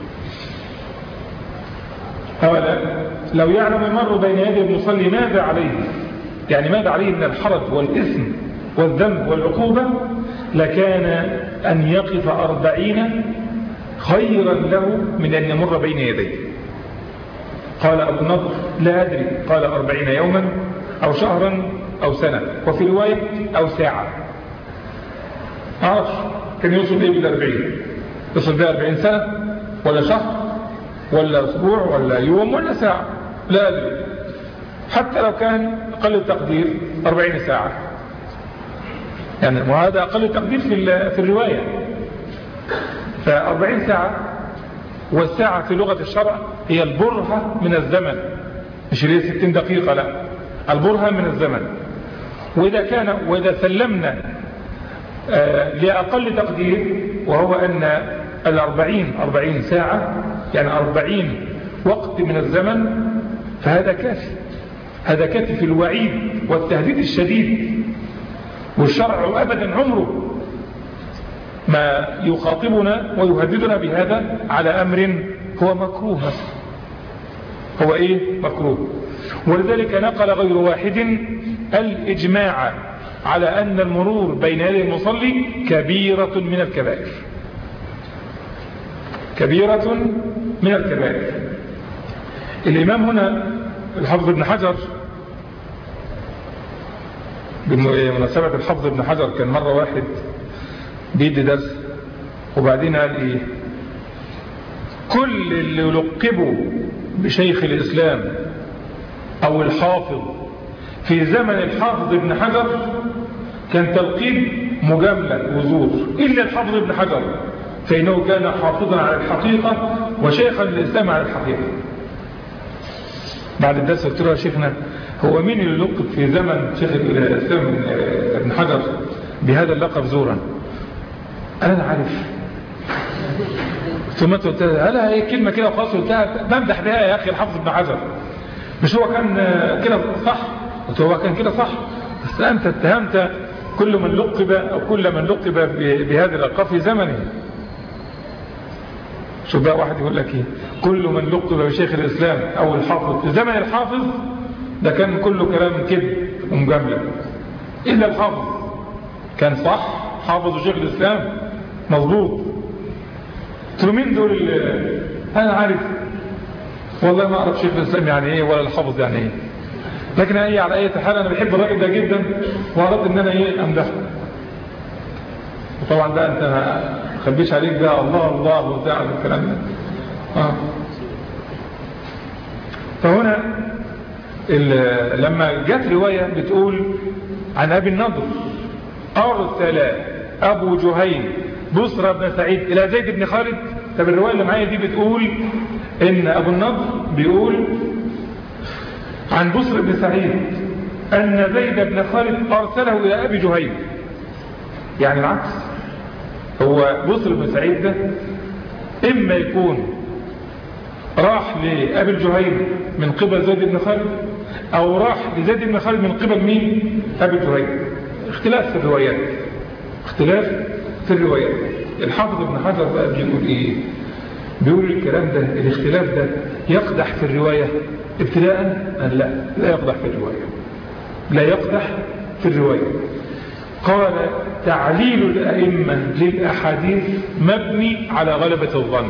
قال لو يعلم المر بين يدي المصلي ماذا عليه، يعني ماذا عليه من الحرج والإثم والذنب والعقوبة، لكان أن يقف أربعين خيرا له من أن يمر بين يديه. قال أبو النضر لا أدري، قال أربعين يوما أو شهرا أو سنة، وفي رواية أو ساعة. أعرف كان يوصل إيه بالأربعين؟ يوصل بها أربعين سنة ولا شهر ولا أسبوع ولا يوم ولا ساعة، لا أدري. حتى لو كان أقل التقدير أربعين ساعة، يعني وهذا أقل التقدير في في الرواية. فأربعين ساعة، والساعة في لغة الشرع هي البرهة من الزمن، مش هي ستين دقيقة، لا، البرهة من الزمن. وإذا كان وإذا سلمنا آه لأقل تقدير، وهو أن الأربعين أربعين ساعة يعني أربعين وقت من الزمن، فهذا كافي، هذا كافي في الوعيد والتهديد الشديد. والشرع أبدا عمره ما يخاطبنا ويهددنا بهذا على أمر هو مكروه، هو إيه مكروه. ولذلك نقل غير واحد الإجماع على أن المرور بين يدي المصلي كبيرة من الكبائر، كبيرة من الكبائر. الإمام هنا الحافظ ابن حجر، بمناسبة الحافظ ابن حجر كان مرة واحد بيدي درس وبعدين قال إيه، كل اللي يلقبوا بشيخ الإسلام أو الحافظ في زمن الحافظ ابن حجر كان تلقيب مجاملة وزور، إلا الحافظ ابن حجر فإنه كان حافظا على الحقيقة وشيخا للإسلام على الحقيقة. بعد الدرس قلت له يا شيخنا، هو مين اللي لقب في زمن شيخ الإسلام ابن حجر بهذا اللقب زورا؟ أنا عارف. ثم قلت له هلا هي كلمة كده وخلاص قلتها بمدح بها يا أخي الحافظ ابن حجر، مش هو كان كده صح؟ قلت هو كان كده صح، بس أنت اتهمت كل من لقب أو كل من لقب بهذا اللقب في زمنه. شوف بقى واحد يقول لك ايه، كل من لقب بشيخ الإسلام أو الحافظ في زمن الحافظ، ده كان كله كلام كذب ومجاملة، إلا الحافظ كان صح، حافظ شيخ الإسلام مظبوط. قلت له مين دول اللي أنا عارف والله ما أعرف شيخ الإسلام يعني إيه ولا الحافظ يعني إيه، لكن أنا على أي حال أنا بحب الراجل ده جدا وأردت إن أنا إيه أمدحه. وطبعا ده أنت ما خبيش عليك ده الله الله وبتاع الكلام ده. آه. فهنا لما جت رواية بتقول عن أبي النضر أرسل أبو جهيم بصرى بن سعيد إلى زيد بن خالد. طب الرواية اللي معايا دي بتقول إن أبو النضر بيقول عن بصرى بن سعيد أن زيد بن خالد أرسله إلى أبي جهيم، يعني العكس. هو بصرى بن سعيد ده إما يكون راح لأبي الجهيم من قبل زيد بن خالد، أو راح لزيد بن خالد من قبل مين؟ أبي الجهيم. اختلاف في الروايات، اختلاف في الروايات. الحافظ ابن حجر بقى بيقول إيه؟ بيقول الكلام ده، الاختلاف ده يقدح في الرواية ابتداء؟ لا، لا يقدح في الرواية، لا يقدح في الرواية. قال تعليل الأئمة للأحاديث مبني على غلبة الظن.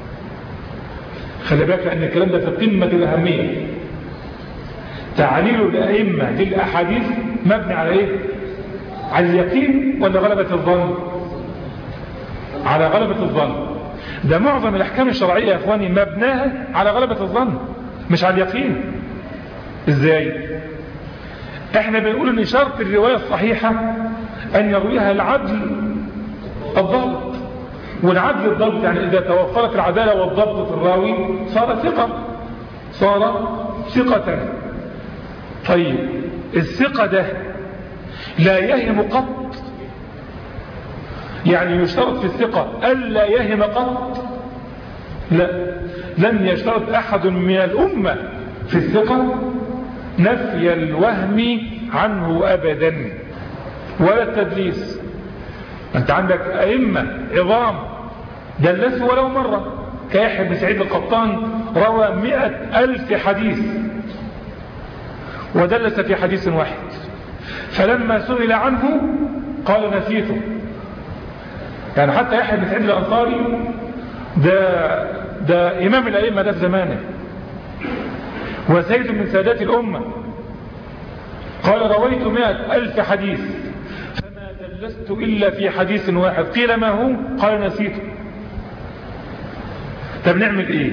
خلي بالك لأن الكلام ده في قمة الأهمية. تعليل الأئمة للأحاديث مبني على إيه؟ على اليقين ولا غلبة الظن؟ على غلبة الظن. ده معظم الأحكام الشرعية يا أخواني مبناها على غلبة الظن مش على اليقين. إزاي؟ احنا بنقول ان شرط الرواية الصحيحة ان يرويها العدل الضبط، والعدل الضبط يعني اذا توفرت العدالة والضبط في الراوي صار ثقة، صار ثقة. طيب الثقة ده لا يهم قط، يعني يشترط في الثقة ألا يهم قط؟ لا، لن يشترط أحد من الأمة في الثقة نفي الوهم عنه أبدا ولا التدليس. أنت عندك أئمة عظام دلسوا ولو مرة، كيحيى بن سعيد القطان روى مئة ألف حديث ودلس في حديث واحد، فلما سئل عنه قال نسيته. يعني حتى يحيى بن سعيد الأنصاري ده, ده إمام الأئمة ده في زمانه وسيد من سادات الأمة، قال رويت مئة ألف حديث فما دلست إلا في حديث واحد، قيل ما هو؟ قال نسيته. طب نعمل إيه؟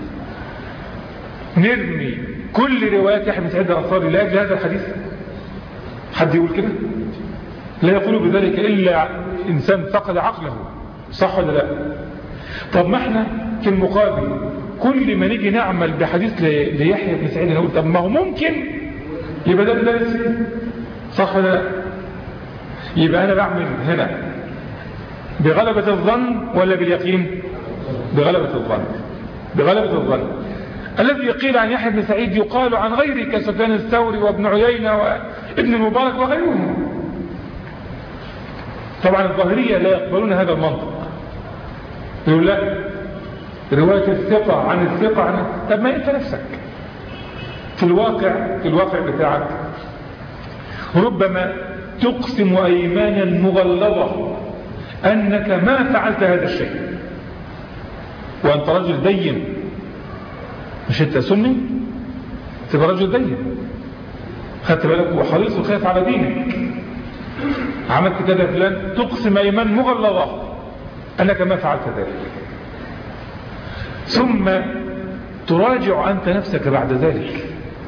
نرمي كل روايات يحيى بن سعيد الأنصاري لأجل هذا الحديث؟ حد يقول كده؟ لا يقول بذلك إلا إنسان فقد عقله، صح ولا لا؟ طب ما احنا في المقابل كل ما نيجي نعمل بحديث ليحيى بن سعيد نقول طب ما هو ممكن يبقى ده دلس فيه، صح ولا؟ يبقى أنا بعمل هنا بغلبة الظن ولا باليقين؟ بغلبة الظن. بغلبة الظن. الذي يقيل عن يحيى بن سعيد يقال عن غيره كسفيان الثوري وابن عيينة وابن المبارك وغيرهم. طبعا الظاهرية لا يقبلون هذا المنطق، يقول لا رواية الثقة عن الثقة عن... طب ما انت نفسك في الواقع في الواقع بتاعك ربما تقسم أيمانا مغلظة أنك ما فعلت هذا الشيء وأنت رجل دين. مش انت سني تبقى رجل دين، خدت بالك وحريص وخايف على دينك، عملت كده فلان، تقسم أيمان مغلظة أنك ما فعلت ذلك، ثم تراجع أنت نفسك بعد ذلك.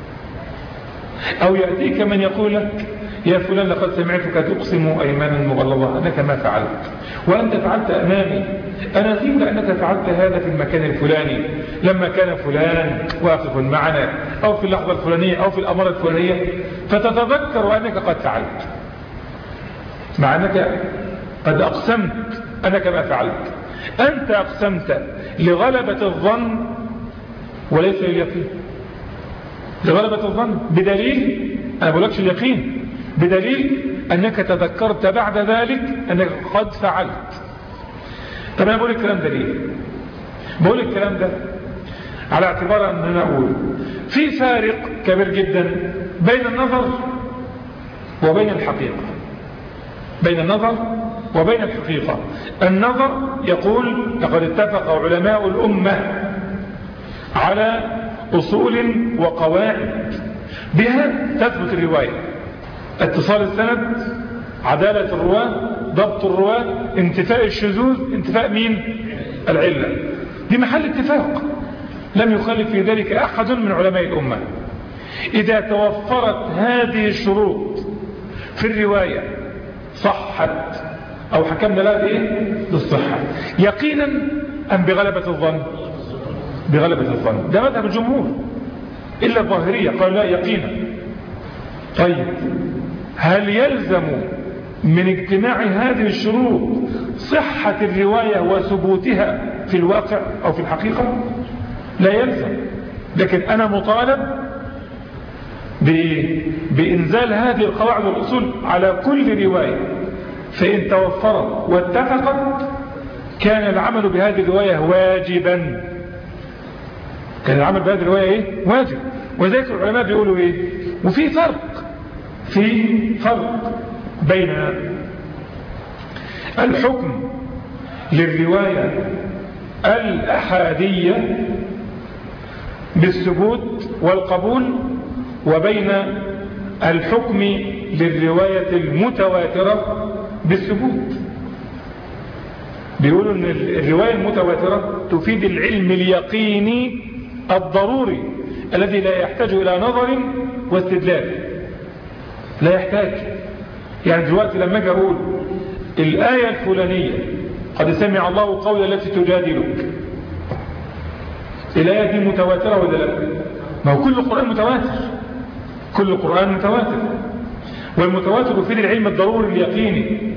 أو يأتيك من يقول لك يا فلان لقد سمعتك تقسم أيمانا مغلظة أنك ما فعلت وأنت فعلت أمامي، أنا أظن أنك فعلت هذا في المكان الفلاني لما كان فلان واقف معنا أو في اللحظة الفلانية أو في الأمر الفلانية، فتتذكر أنك قد فعلت مع أنك قد أقسمت أنك ما فعلت. أنت أقسمت لغلبة الظن وليس لليقين، لغلبة الظن بدليل، أنا بقولكش اليقين، بدليل أنك تذكرت بعد ذلك أنك قد فعلت. طب أنا بقول الكلام ده ليه؟ بقول الكلام ده على اعتبار أن أنا أقول في فارق كبير جدا بين النظر وبين الحقيقة، بين النظر وبين الحقيقة. النظر يقول لقد اتفق علماء الأمة على أصول وقواعد بها تثبت الرواية: اتصال السند، عدالة الرواة، ضبط الرواة، انتفاء الشذوذ، انتفاء مين؟ العلة. دي محل اتفاق لم يخالف في ذلك أحد من علماء الأمة. إذا توفرت هذه الشروط في الرواية صحت أو حكمنا لها بإيه؟ بالصحة يقينا أم بغلبة الظن؟ بغلبة الظن. ده مذهب الجمهور إلا الظاهرية قالوا لا يقينا. طيب هل يلزم من اجتماع هذه الشروط صحة الرواية وثبوتها في الواقع أو في الحقيقة؟ لا يلزم، لكن أنا مطالب بإنزال هذه القواعد والأصول على كل رواية، فإن توفرت واتفقت كان العمل بهذه الرواية واجبا، كان العمل بهذه الرواية إيه؟ واجب. وذلك العلماء بيقولوا إيه؟ وفي فرق في فرق بين الحكم للرواية الأحادية بالثبوت والقبول وبين الحكم للرواية المتواترة بالثبوت. بيقولوا ان الرواية المتواترة تفيد العلم اليقيني الضروري الذي لا يحتاج الى نظر واستدلال، لا يحتاج. يعني دلوقتي لما اجي اقول الآية الفلانية قد سمع الله قول التي تجادلك، الآية دي متواترة ولا لا؟ ما هو كل القرآن متواتر، كل القرآن متواتر، والمتواتر يفيد العلم الضروري اليقيني.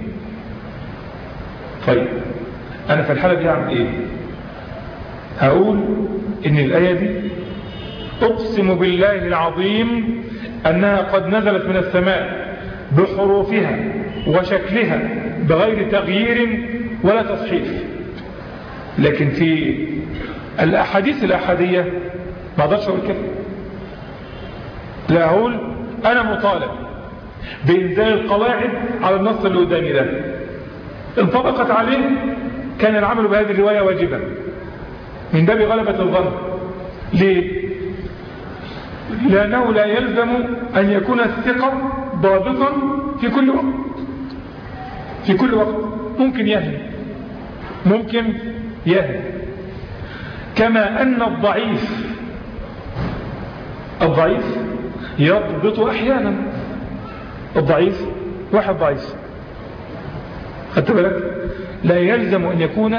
طيب أنا في الحالة دي أعمل إيه؟ هقول إن الآية دي أقسم بالله العظيم أنها قد نزلت من السماء بحروفها وشكلها بغير تغيير ولا تصحيف. لكن في الأحاديث الأحادية ما أقدرش أقول كده، لا أقول أنا مطالب بإنزال القواعد على النص اللي قدامي ده، انطبقت عليه كان العمل بهذه الرواية واجبا من باب غلبة الظن. ليه؟ لأنه لا يلزم أن يكون الثقة ضابطا في كل وقت، في كل وقت ممكن يهم، ممكن يهم. كما أن الضعيف الضعيف يضبط أحيانا. الضعيف واحد ضعيف خدت بالك لا يلزم أن يكون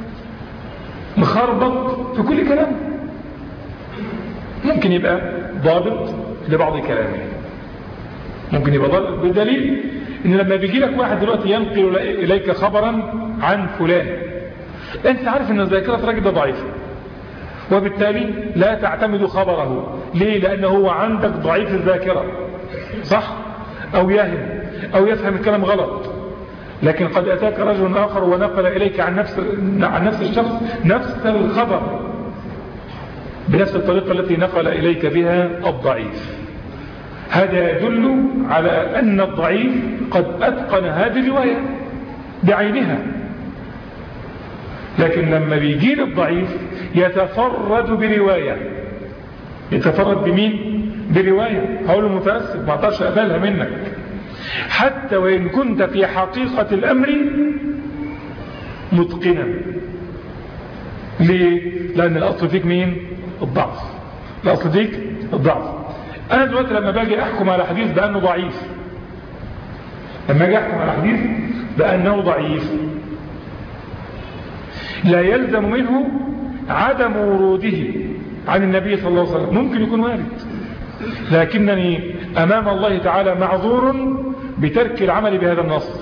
مخربط في كل كلام، ممكن يبقى ضابط لبعض كلامه. ممكن يبقى ضل بدليل ان لما بيجي لك واحد دلوقتي ينقل اليك خبرا عن فلان، انت عارف ان ذاكرة الراجل ده ضعيفة، وبالتالي لا تعتمد خبره. ليه؟ لانه هو عندك ضعيف الذاكرة، صح؟ او يهم او يفهم الكلام غلط. لكن قد اتاك رجل اخر ونقل اليك عن نفس عن نفس الشخص نفس الخبر بنفس الطريقة التي نقل اليك بها الضعيف. هذا يدل على ان الضعيف قد اتقن هذه الرواية بعينها. لكن لما بيجي الضعيف يتفرد برواية، يتفرد بمين؟ برواية. هقول له متأسف ما اقدرش اقبلها منك، حتى وإن كنت في حقيقة الأمر متقنا. ليه؟ لأن الأصل فيك مين؟ الضعف. الأصل فيك الضعف. أنا دلوقتي لما باجي أحكم على حديث بأنه ضعيف، لما أجي أحكم على حديث بأنه ضعيف، لا يلزم منه عدم وروده عن النبي صلى الله عليه وسلم. ممكن يكون وارد، لكنني أمام الله تعالى معذور بترك العمل بهذا النص.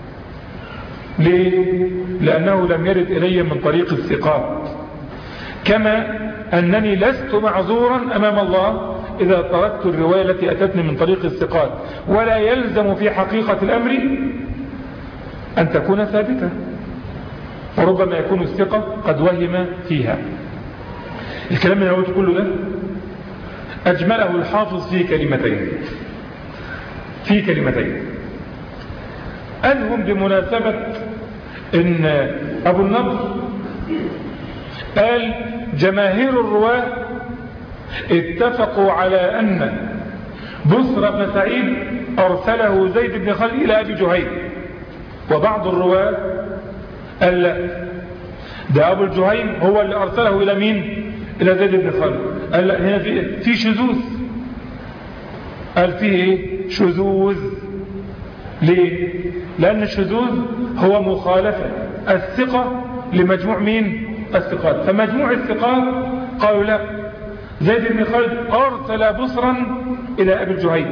ليه؟ لأنه لم يرد إلي من طريق الثقات، كما أنني لست معذورا أمام الله إذا تركت الرواية التي أتتني من طريق الثقات. ولا يلزم في حقيقة الأمر أن تكون ثابتة، وربما يكون الثقة قد وهم فيها. الكلام من أول كله ده أجمله الحافظ في كلمتين في كلمتين أنهم بمناسبة إن أبو النضر قال جماهير الرواة اتفقوا على أن بصر بن سعيد أرسله زيد بن خالد إلى أبي جهيم، وبعض الرواة قال لا، ده أبو الجهيم هو اللي أرسله إلى مين؟ إلى زيد بن خالد. قال لا، هنا في في شذوذ. قال فيه ايه؟ شذوذ. ليه؟ لأن الشذوذ هو مخالفة الثقة لمجموع مين؟ الثقات. فمجموع الثقات قالوا لا، زيد بن خالد أرسل بصرا إلى أبي الجهيم.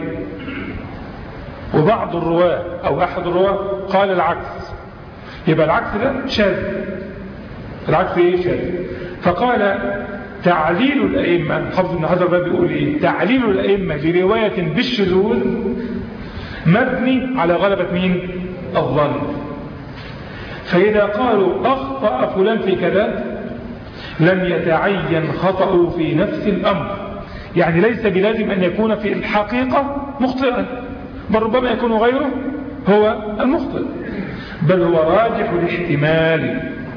وبعض الرواة أو أحد الرواة قال العكس. يبقى العكس ده شاذ. العكس ايه؟ شاذ. فقال تعليل الأئمة، حافظ ابن حجر بقى بيقول ايه؟ تعليل الأئمة لرواية بالشذوذ مبني على غلبة مين؟ الظن. فإذا قالوا أخطأ فلان في كذا لم يتعين خطأه في نفس الأمر، يعني ليس بلازم أن يكون في الحقيقة مخطئا، بل ربما يكون غيره هو المخطئ، بل هو راجح الاحتمال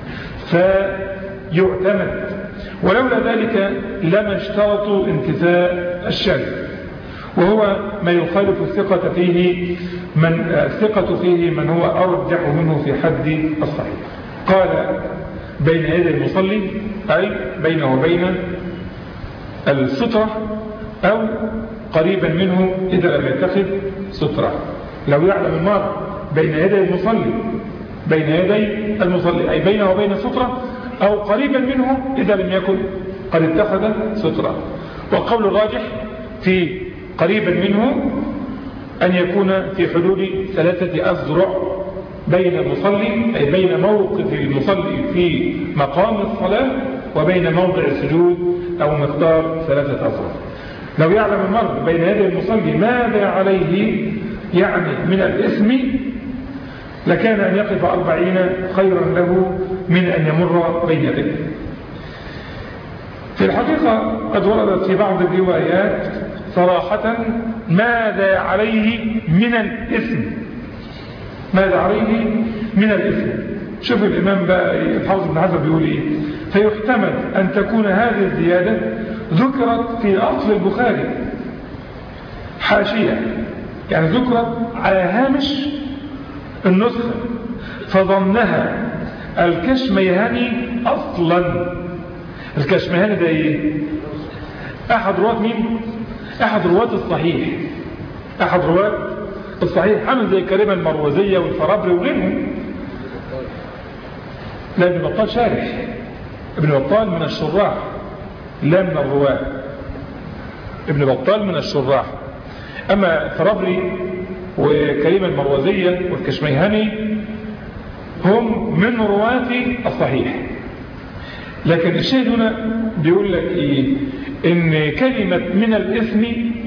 فيعتمد. ولولا ذلك لما اشترطوا انتفاء الشاذ، وهو ما يخالف الثقة فيه من الثقة فيه من هو أرجح منه في حد الصحيح. قال بين يدي المصلي أي بينه وبين السترة أو قريبا منه إذا لم يتخذ سترة. لو يعلم المرء بين يدي المصلي بين يدي المصلي أي بينه وبين السترة أو قريبا منه إذا لم يكن قد اتخذ سترة. والقول الراجح في قريبا منه أن يكون في حدود ثلاثة أذرع بين المصلي أي بين موقف المصلي في مقام الصلاة وبين موضع السجود أو مقدار ثلاثة أذرع. لو يعلم المرء بين يدي المصلي ماذا عليه يعني من الإثم لكان أن يقف أربعين خيرا له من أن يمر بين يديه. في الحقيقة قد وردت في بعض الروايات صراحة ماذا عليه من الإثم، ماذا عليه من الإثم. شوف الإمام بقى الحافظ ابن حجر بيقول إيه؟ فيحتمل أن تكون هذه الزيادة ذكرت في أصل البخاري حاشية، يعني ذكرت على هامش النسخة فظنها الكشميهاني أصلا. الكشميهاني ده إيه؟ أحد رواة مين؟ أحد رواة الصحيح، أحد رواة الصحيح، عامل زي كريمة المروزية والفرابري وغيرهم. لا، ابن بطال شارح، ابن بطال من الشراح لا من الرواة. ابن بطال من الشراح. أما الفرابري وكريمة المروزية والكشميهني هم من رواة الصحيح. لكن الشيء هنا بيقول لك إيه؟ إن كلمة من الإثم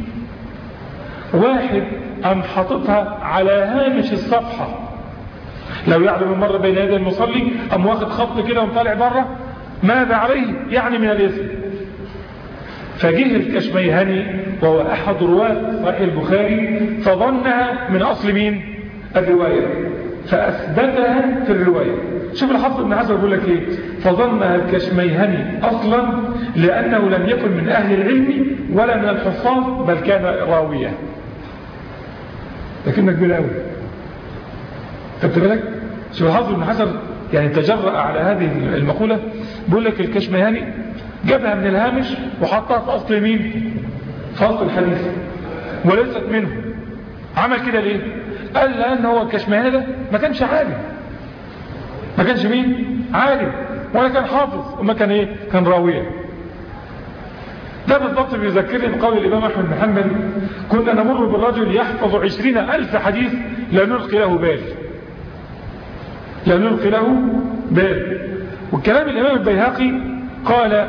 واحد أم حاططها على هامش الصفحة، لو يعلم المرة بين يدي المصلي أم واخد خط كده ومطالع بره ماذا عليه يعني من الإثم. فجه الكشميهني وهو أحد رواة صحيح البخاري فظنها من أصل مين؟ الرواية، فأثبتها في الرواية. شوف الحافظ ابن حجر بيقول لك ايه؟ فظنها الكشميهني أصلا لأنه لم يكن من أهل العلم ولا من الحفاظ بل كان راويا. لكنك كبير قوي. خدت بالك؟ شوف الحافظ ابن حجر يعني تجرأ على هذه المقولة، بيقول لك الكشميهني جابها من الهامش وحطها في أصل مين؟ في أصل الحديث وليست منه. عمل كده ليه؟ قال لأن هو الكشميهني ده ما كانش عالم، ما كانش مين؟ عالم، ولا كان حافظ، وما كان ايه؟ كان راوية. ده بالضبط بيذكرني بقول الإمام أحمد بن حنبل: كنا نمر بالرجل يحفظ عشرين ألف حديث لا نلقي له بال، لا نلقي له بال. والكلام الإمام البيهقي قال: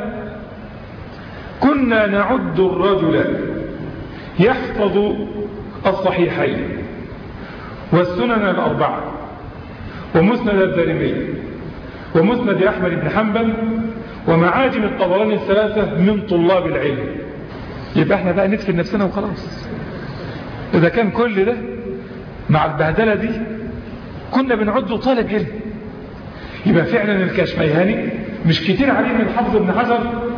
كنا نعد الرجل يحفظ الصحيحين والسنن الأربعة ومسند الدارمي ومسند أحمد بن حنبل ومعاجم الطبراني الثلاثة من طلاب العلم. يبقى احنا بقى ندفن نفسنا وخلاص. إذا كان كل ده مع البهدلة دي كنا بنعده طالب علم، يبقى فعلا الكشميهني مش كتير عليه من حفظ ابن حجر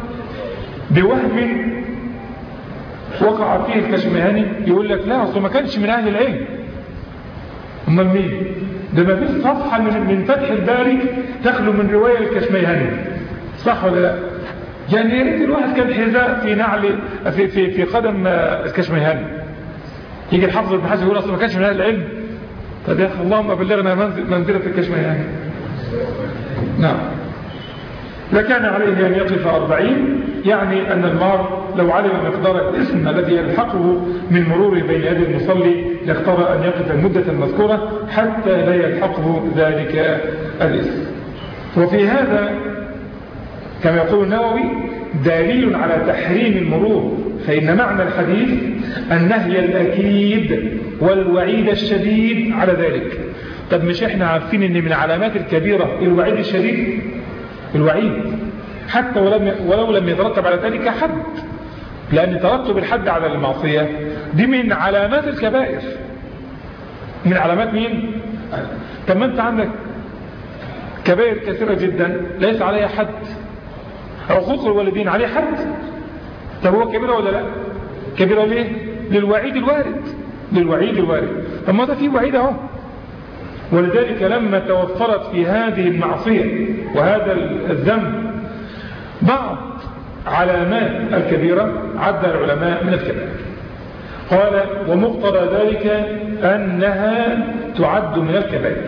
بوهم وقع فيه الكشميهني يقول لك لا أصله ما كانش من أهل العلم. امال مين؟ ده ما فيش صفحة من, من فتح الباري تخلو من رواية الكشميهني، صح ولا لا؟ يعني يا ريت الواحد كان حذاء في نعل في في في قدم الكشميهني. يجي الحافظ ابن حجر يقول اصلا ما كانش من اهل العلم. طب يا اخي اللهم بلغنا منزلة الكشميهني. نعم. لكان عليه أن يقف أربعين، يعني أن المار لو علم مقدار الاسم الذي يلحقه من مروره بين يدي المصلي لاختار أن يقف المدة المذكورة حتى لا يلحقه ذلك الاسم. وفي هذا كما يقول النووي دليل على تحريم المرور، فإن معنى الحديث النهي الأكيد والوعيد الشديد على ذلك. طب مش احنا عارفين ان من علامات الكبيرة الوعيد الشديد؟ الوعيد حتى ولم ولو لم يترتب على ذلك حد، لأن ترتب الحد على المعصية دي من علامات الكبائر، من علامات مين؟ طب ما انت عندك كبائر كثيرة جدا ليس عليها حد. عقوق الوالدين عليه حد؟ طب هو كبيرة ولا لا؟ كبيرة ليه؟ للوعيد الوارد، للوعيد الوارد. طب ما ده فيه وعيد اهو. ولذلك لما توفرت في هذه المعصية وهذا الذنب بعض علامات الكبيرة عد العلماء من الكبائر. قال: ومقتضى ذلك أنها تعد من الكبائر.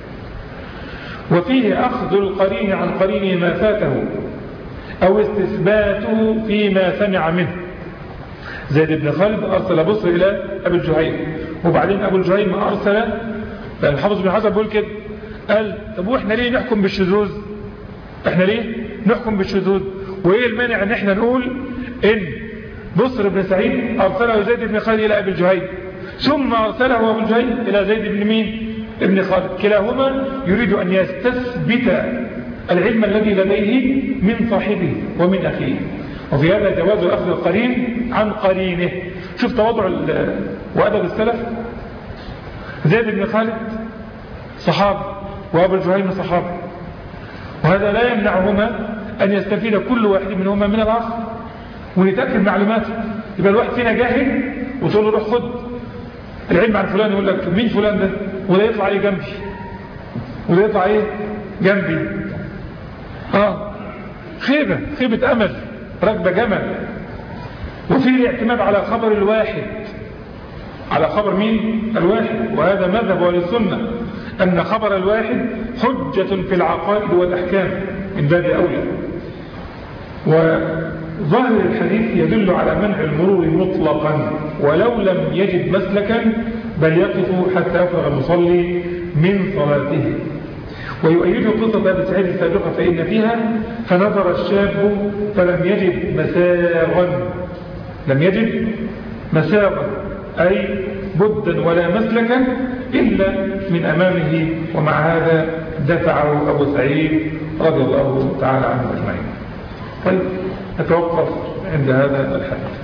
وفيه أخذ القرين عن قرينه ما فاته أو استثباته فيما سمع منه. زيد بن خالد أرسل بصر إلى أبي الجهيم، وبعدين أبو الجهيم أرسل، لأن الحافظ بن حجر بيقول كده، قال: طب واحنا ليه نحكم بالشذوذ؟ احنا ليه نحكم بالشذوذ؟ وايه المانع ان احنا نقول ان بصر بن سعيد ارسله زيد بن خالد الى ابي الجهيم، ثم ارسله ابو الجهيم الى زيد بن مين؟ ابن خالد، كلاهما يريد ان يستثبت العلم الذي لديه من صاحبه ومن اخيه. وفي هذا جواز اخذ القرين عن قرينه. شوف تواضع وادب السلف. زيد بن خالد صحابي وابو الجهيم صحابي، وهذا لا يمنعهما أن يستفيد كل واحد منهما من الآخر ويتأكد معلوماته. يبقى الواحد فينا جاهل وتقول له روح خد العلم عن فلان، يقول لك مين فلان ده؟ وده يطلع ايه جنبي، وده يطلع ايه جنبي. اه خيبة خيبة أمل، ركبة جمل. وفي الاعتماد على خبر الواحد، على خبر مين؟ الواحد. وهذا مذهب أهل السنة أن خبر الواحد حجة في العقائد والأحكام من باب أولى. ظاهر الحديث يدل على منع المرور مطلقا ولو لم يجد مسلكا، بل يقف حتى يفرغ المصلي من صلاته. ويؤيد قصة أبي سعيد السابقة فإن فيها فنظر الشاب فلم يجد مساغا، لم يجد مساغا أي بدا ولا مسلكا إلا من أمامه، ومع هذا دفعه أبو سعيد رضي الله تعالى عنه أجمعين. طيب نتوقف عند هذا الحديث.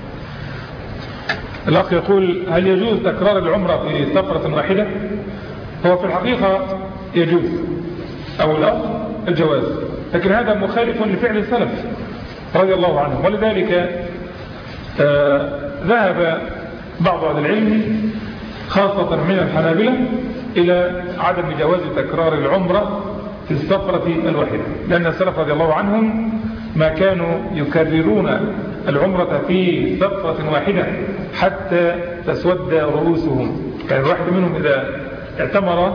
الأخ يقول: هل يجوز تكرار العمرة في سفرة واحدة؟ هو في الحقيقة يجوز، أو الأصل الجواز، لكن هذا مخالف لفعل السلف رضي الله عنهم، ولذلك آه ذهب بعض أهل العلم خاصة من الحنابلة إلى عدم جواز تكرار العمرة في السفرة الواحدة، لأن السلف رضي الله عنهم ما كانوا يكررون العمرة في سفرة واحدة حتى تسود رؤوسهم. كان الواحد منهم إذا اعتمر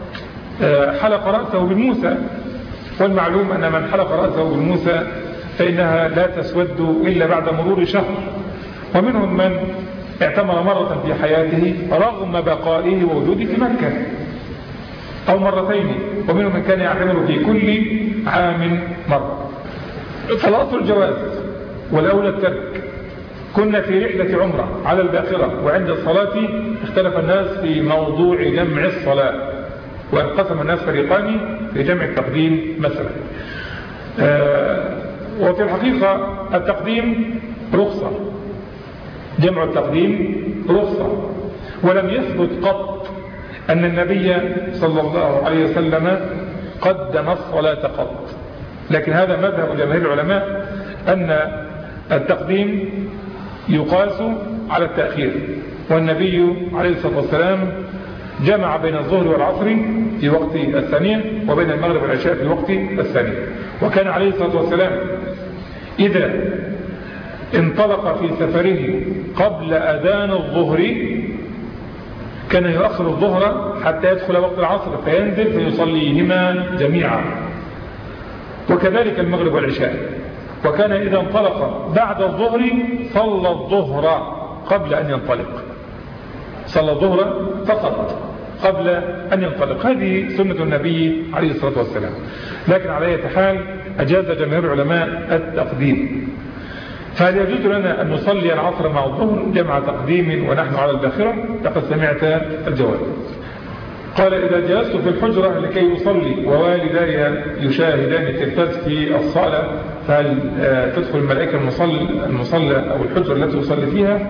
حلق رأسه بالموسى، والمعلوم أن من حلق رأسه بالموسى فإنها لا تسود إلا بعد مرور شهر. ومنهم من اعتمر مرة في حياته رغم بقائه ووجوده في مكة أو مرتين، ومنهم من كان يعتمر في كل عام مرة. فالأصل الجواز والأولى الترك. كنا في رحلة عمرة على الباخرة، وعند الصلاة اختلف الناس في موضوع جمع الصلاة، وانقسم الناس فريقان في جمع التقديم مثلا. آه وفي الحقيقة التقديم رخصة، جمع التقديم رخصة، ولم يثبت قط أن النبي صلى الله عليه وسلم قدم الصلاة قط، لكن هذا مذهب جماهير العلماء أن التقديم يقاس على التأخير، والنبي عليه الصلاة والسلام جمع بين الظهر والعصر في وقت الثانية وبين المغرب والعشاء في الوقت الثاني. وكان عليه الصلاة والسلام إذا انطلق في سفره قبل أذان الظهر كان يؤخر الظهر حتى يدخل وقت العصر فينزل فيصليهما جميعا، وكذلك المغرب والعشاء. وكان إذا انطلق بعد الظهر صلى الظهر قبل أن ينطلق، صلى الظهر فقط قبل أن ينطلق. هذه سنة النبي عليه الصلاة والسلام، لكن على أي حال أجاز جماهير العلماء التقديم. فهل يجوز لنا أن نصلي العصر مع الظهر جمع تقديم ونحن على الباخرة؟ لقد سمعت الجواب. قال: إذا جلست في الحجرة لكي أصلي ووالداي يشاهدان التلفاز في الصالة، فهل تدخل الملائكة المصلى أو الحجرة التي أصلي فيها؟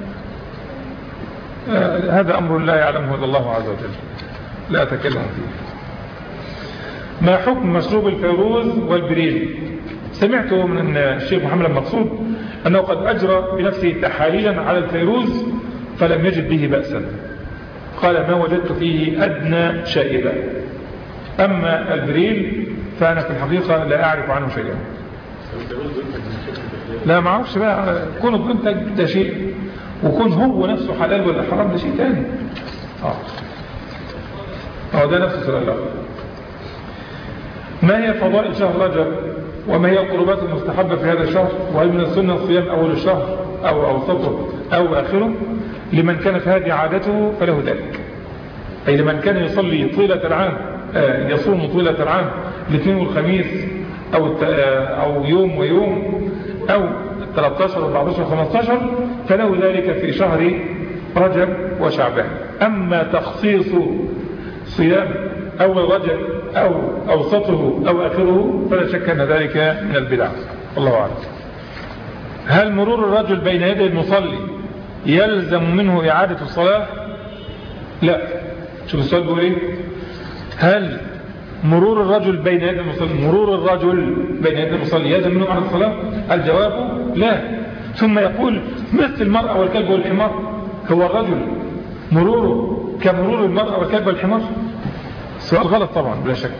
هذا أمر لا يعلمه إلا الله عز وجل، لا أتكلم فيه. ما حكم مشروب الفيروز والبريل؟ سمعت من الشيخ محمد المقصود أنه قد أجرى بنفسه تحاليلا على الفيروز فلم يجد به بأسا، قال: ما وجدت فيه أدنى شائبة. أما البريل فأنا في الحقيقة لا أعرف عنه شيئا. لا ما أعرفش بقى، كونه بنتج ده شيء، وكون هو نفسه حلال ولا حرام ده شيء تاني. اه اه ده نفسه سؤال الله. ما هي فضائل شهر رجب؟ وما هي القربات المستحبة في هذا الشهر؟ وهل من السنة الصيام أول الشهر أو أوسطه أو آخره؟ لمن كانت هذه عادته فله ذلك، أي لمن كان يصلي طيلة العام آه يصوم طيلة العام الاثنين والخميس أو, أو يوم ويوم أو ثلاثة عشر وأربعة عشر وخمسة عشر فله ذلك في شهر رجب وشعبان. أما تخصيص صيام أول رجب أو أوسطه أو آخره فلا شك أن ذلك من البدع، الله أعلم. هل مرور الرجل بين يدي المصلي يلزم منه إعادة الصلاة؟ لا. شوف السؤال بيقول إيه؟ هل مرور الرجل بين يدي المصلي مرور الرجل بين يدي المصلي يلزم منه إعادة الصلاة؟ الجواب لا. ثم يقول مثل المرأة والكلب والحمار، هو الرجل مروره كمرور المرأة والكلب والحمار؟ سؤال غلط طبعا بلا شك.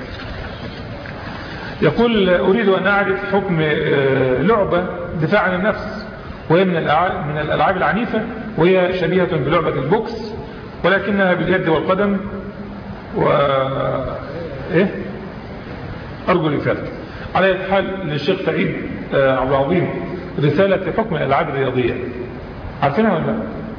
يقول: أريد أن أعرف حكم لعبة دفاع عن النفس، وهي من من الألعاب العنيفة، وهي شبيهة بلعبة البوكس ولكنها باليد والقدم و إيه أرجو الإفادة. على أي حال للشيخ سعيد عبد العظيم رسالة في حكم الألعاب الرياضية، عارفينها ولا لا؟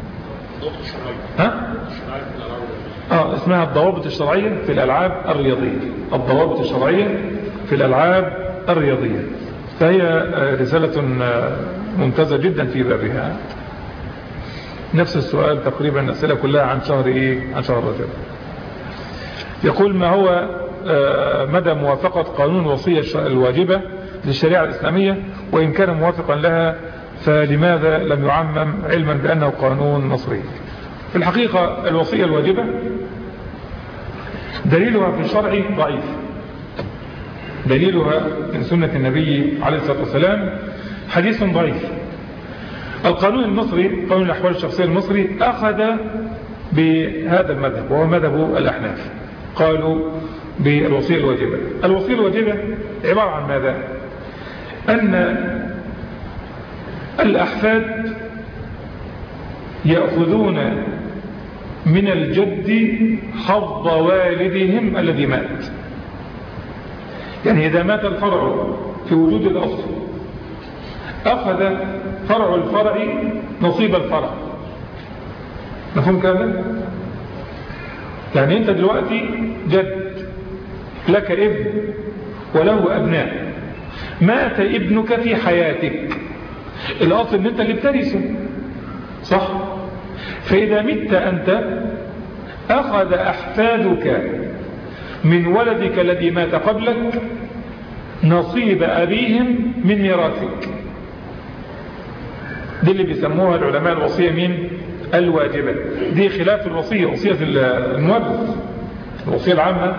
ها؟ آه اسمها الضوابط الشرعية في الألعاب الرياضية، الضوابط الشرعية في الألعاب الرياضية. فهي رسالة ممتازة جدا في بابها. نفس السؤال تقريبا، الأسئلة كلها عن شهر إيه؟ عن شهر رجب. يقول: ما هو مدى موافقة قانون الوصية الواجبة للشريعة الإسلامية، وإن كان موافقا لها فلماذا لم يعمم علما بأنه قانون مصري؟ في الحقيقة الوصية الواجبة دليلها في الشرع ضعيف، دليلها من سنة النبي عليه الصلاة والسلام حديث ضعيف. القانون المصري، قانون الأحوال الشخصية المصري، أخذ بهذا المذهب وهو مذهب الأحناف، قالوا بالوصية الواجبة. الوصية الواجبة عبارة عن ماذا؟ أن الأحفاد يأخذون من الجد حظ والدهم الذي مات. يعني إذا مات الفرع في وجود الأصل، أخذ فرع الفرع نصيب الفرع. مفهوم كذا؟ يعني أنت دلوقتي جد، لك ابن وله أبناء، مات ابنك في حياتك، الأصل أن أنت اللي بترثه، صح؟ فإذا مت أنت أخذ أحفادك من ولدك الذي مات قبلك نصيب أبيهم من ميراثك. دي اللي بيسموها العلماء الوصية من الواجبة. دي خلاف الوصية، وصية المورث، الوصية العامة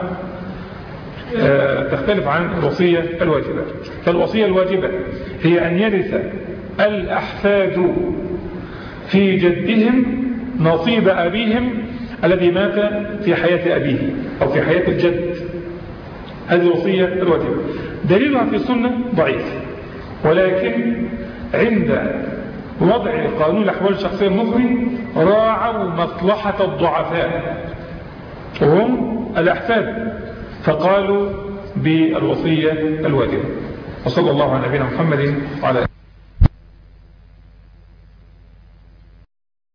تختلف عن الوصية الواجبة. فالوصية الواجبة هي أن يرث الأحفاد في جدهم نصيب أبيهم الذي مات في حياة أبيه أو في حياة الجد. هذه الوصية الواجبة. دليلها في السنة ضعيف، ولكن عند وضع قانون الأحوال الشخصية المصري راعوا مصلحة الضعفاء وهم الأحفاد، فقالوا بالوصية الواجبة. وصلى الله على نبينا محمد وعلى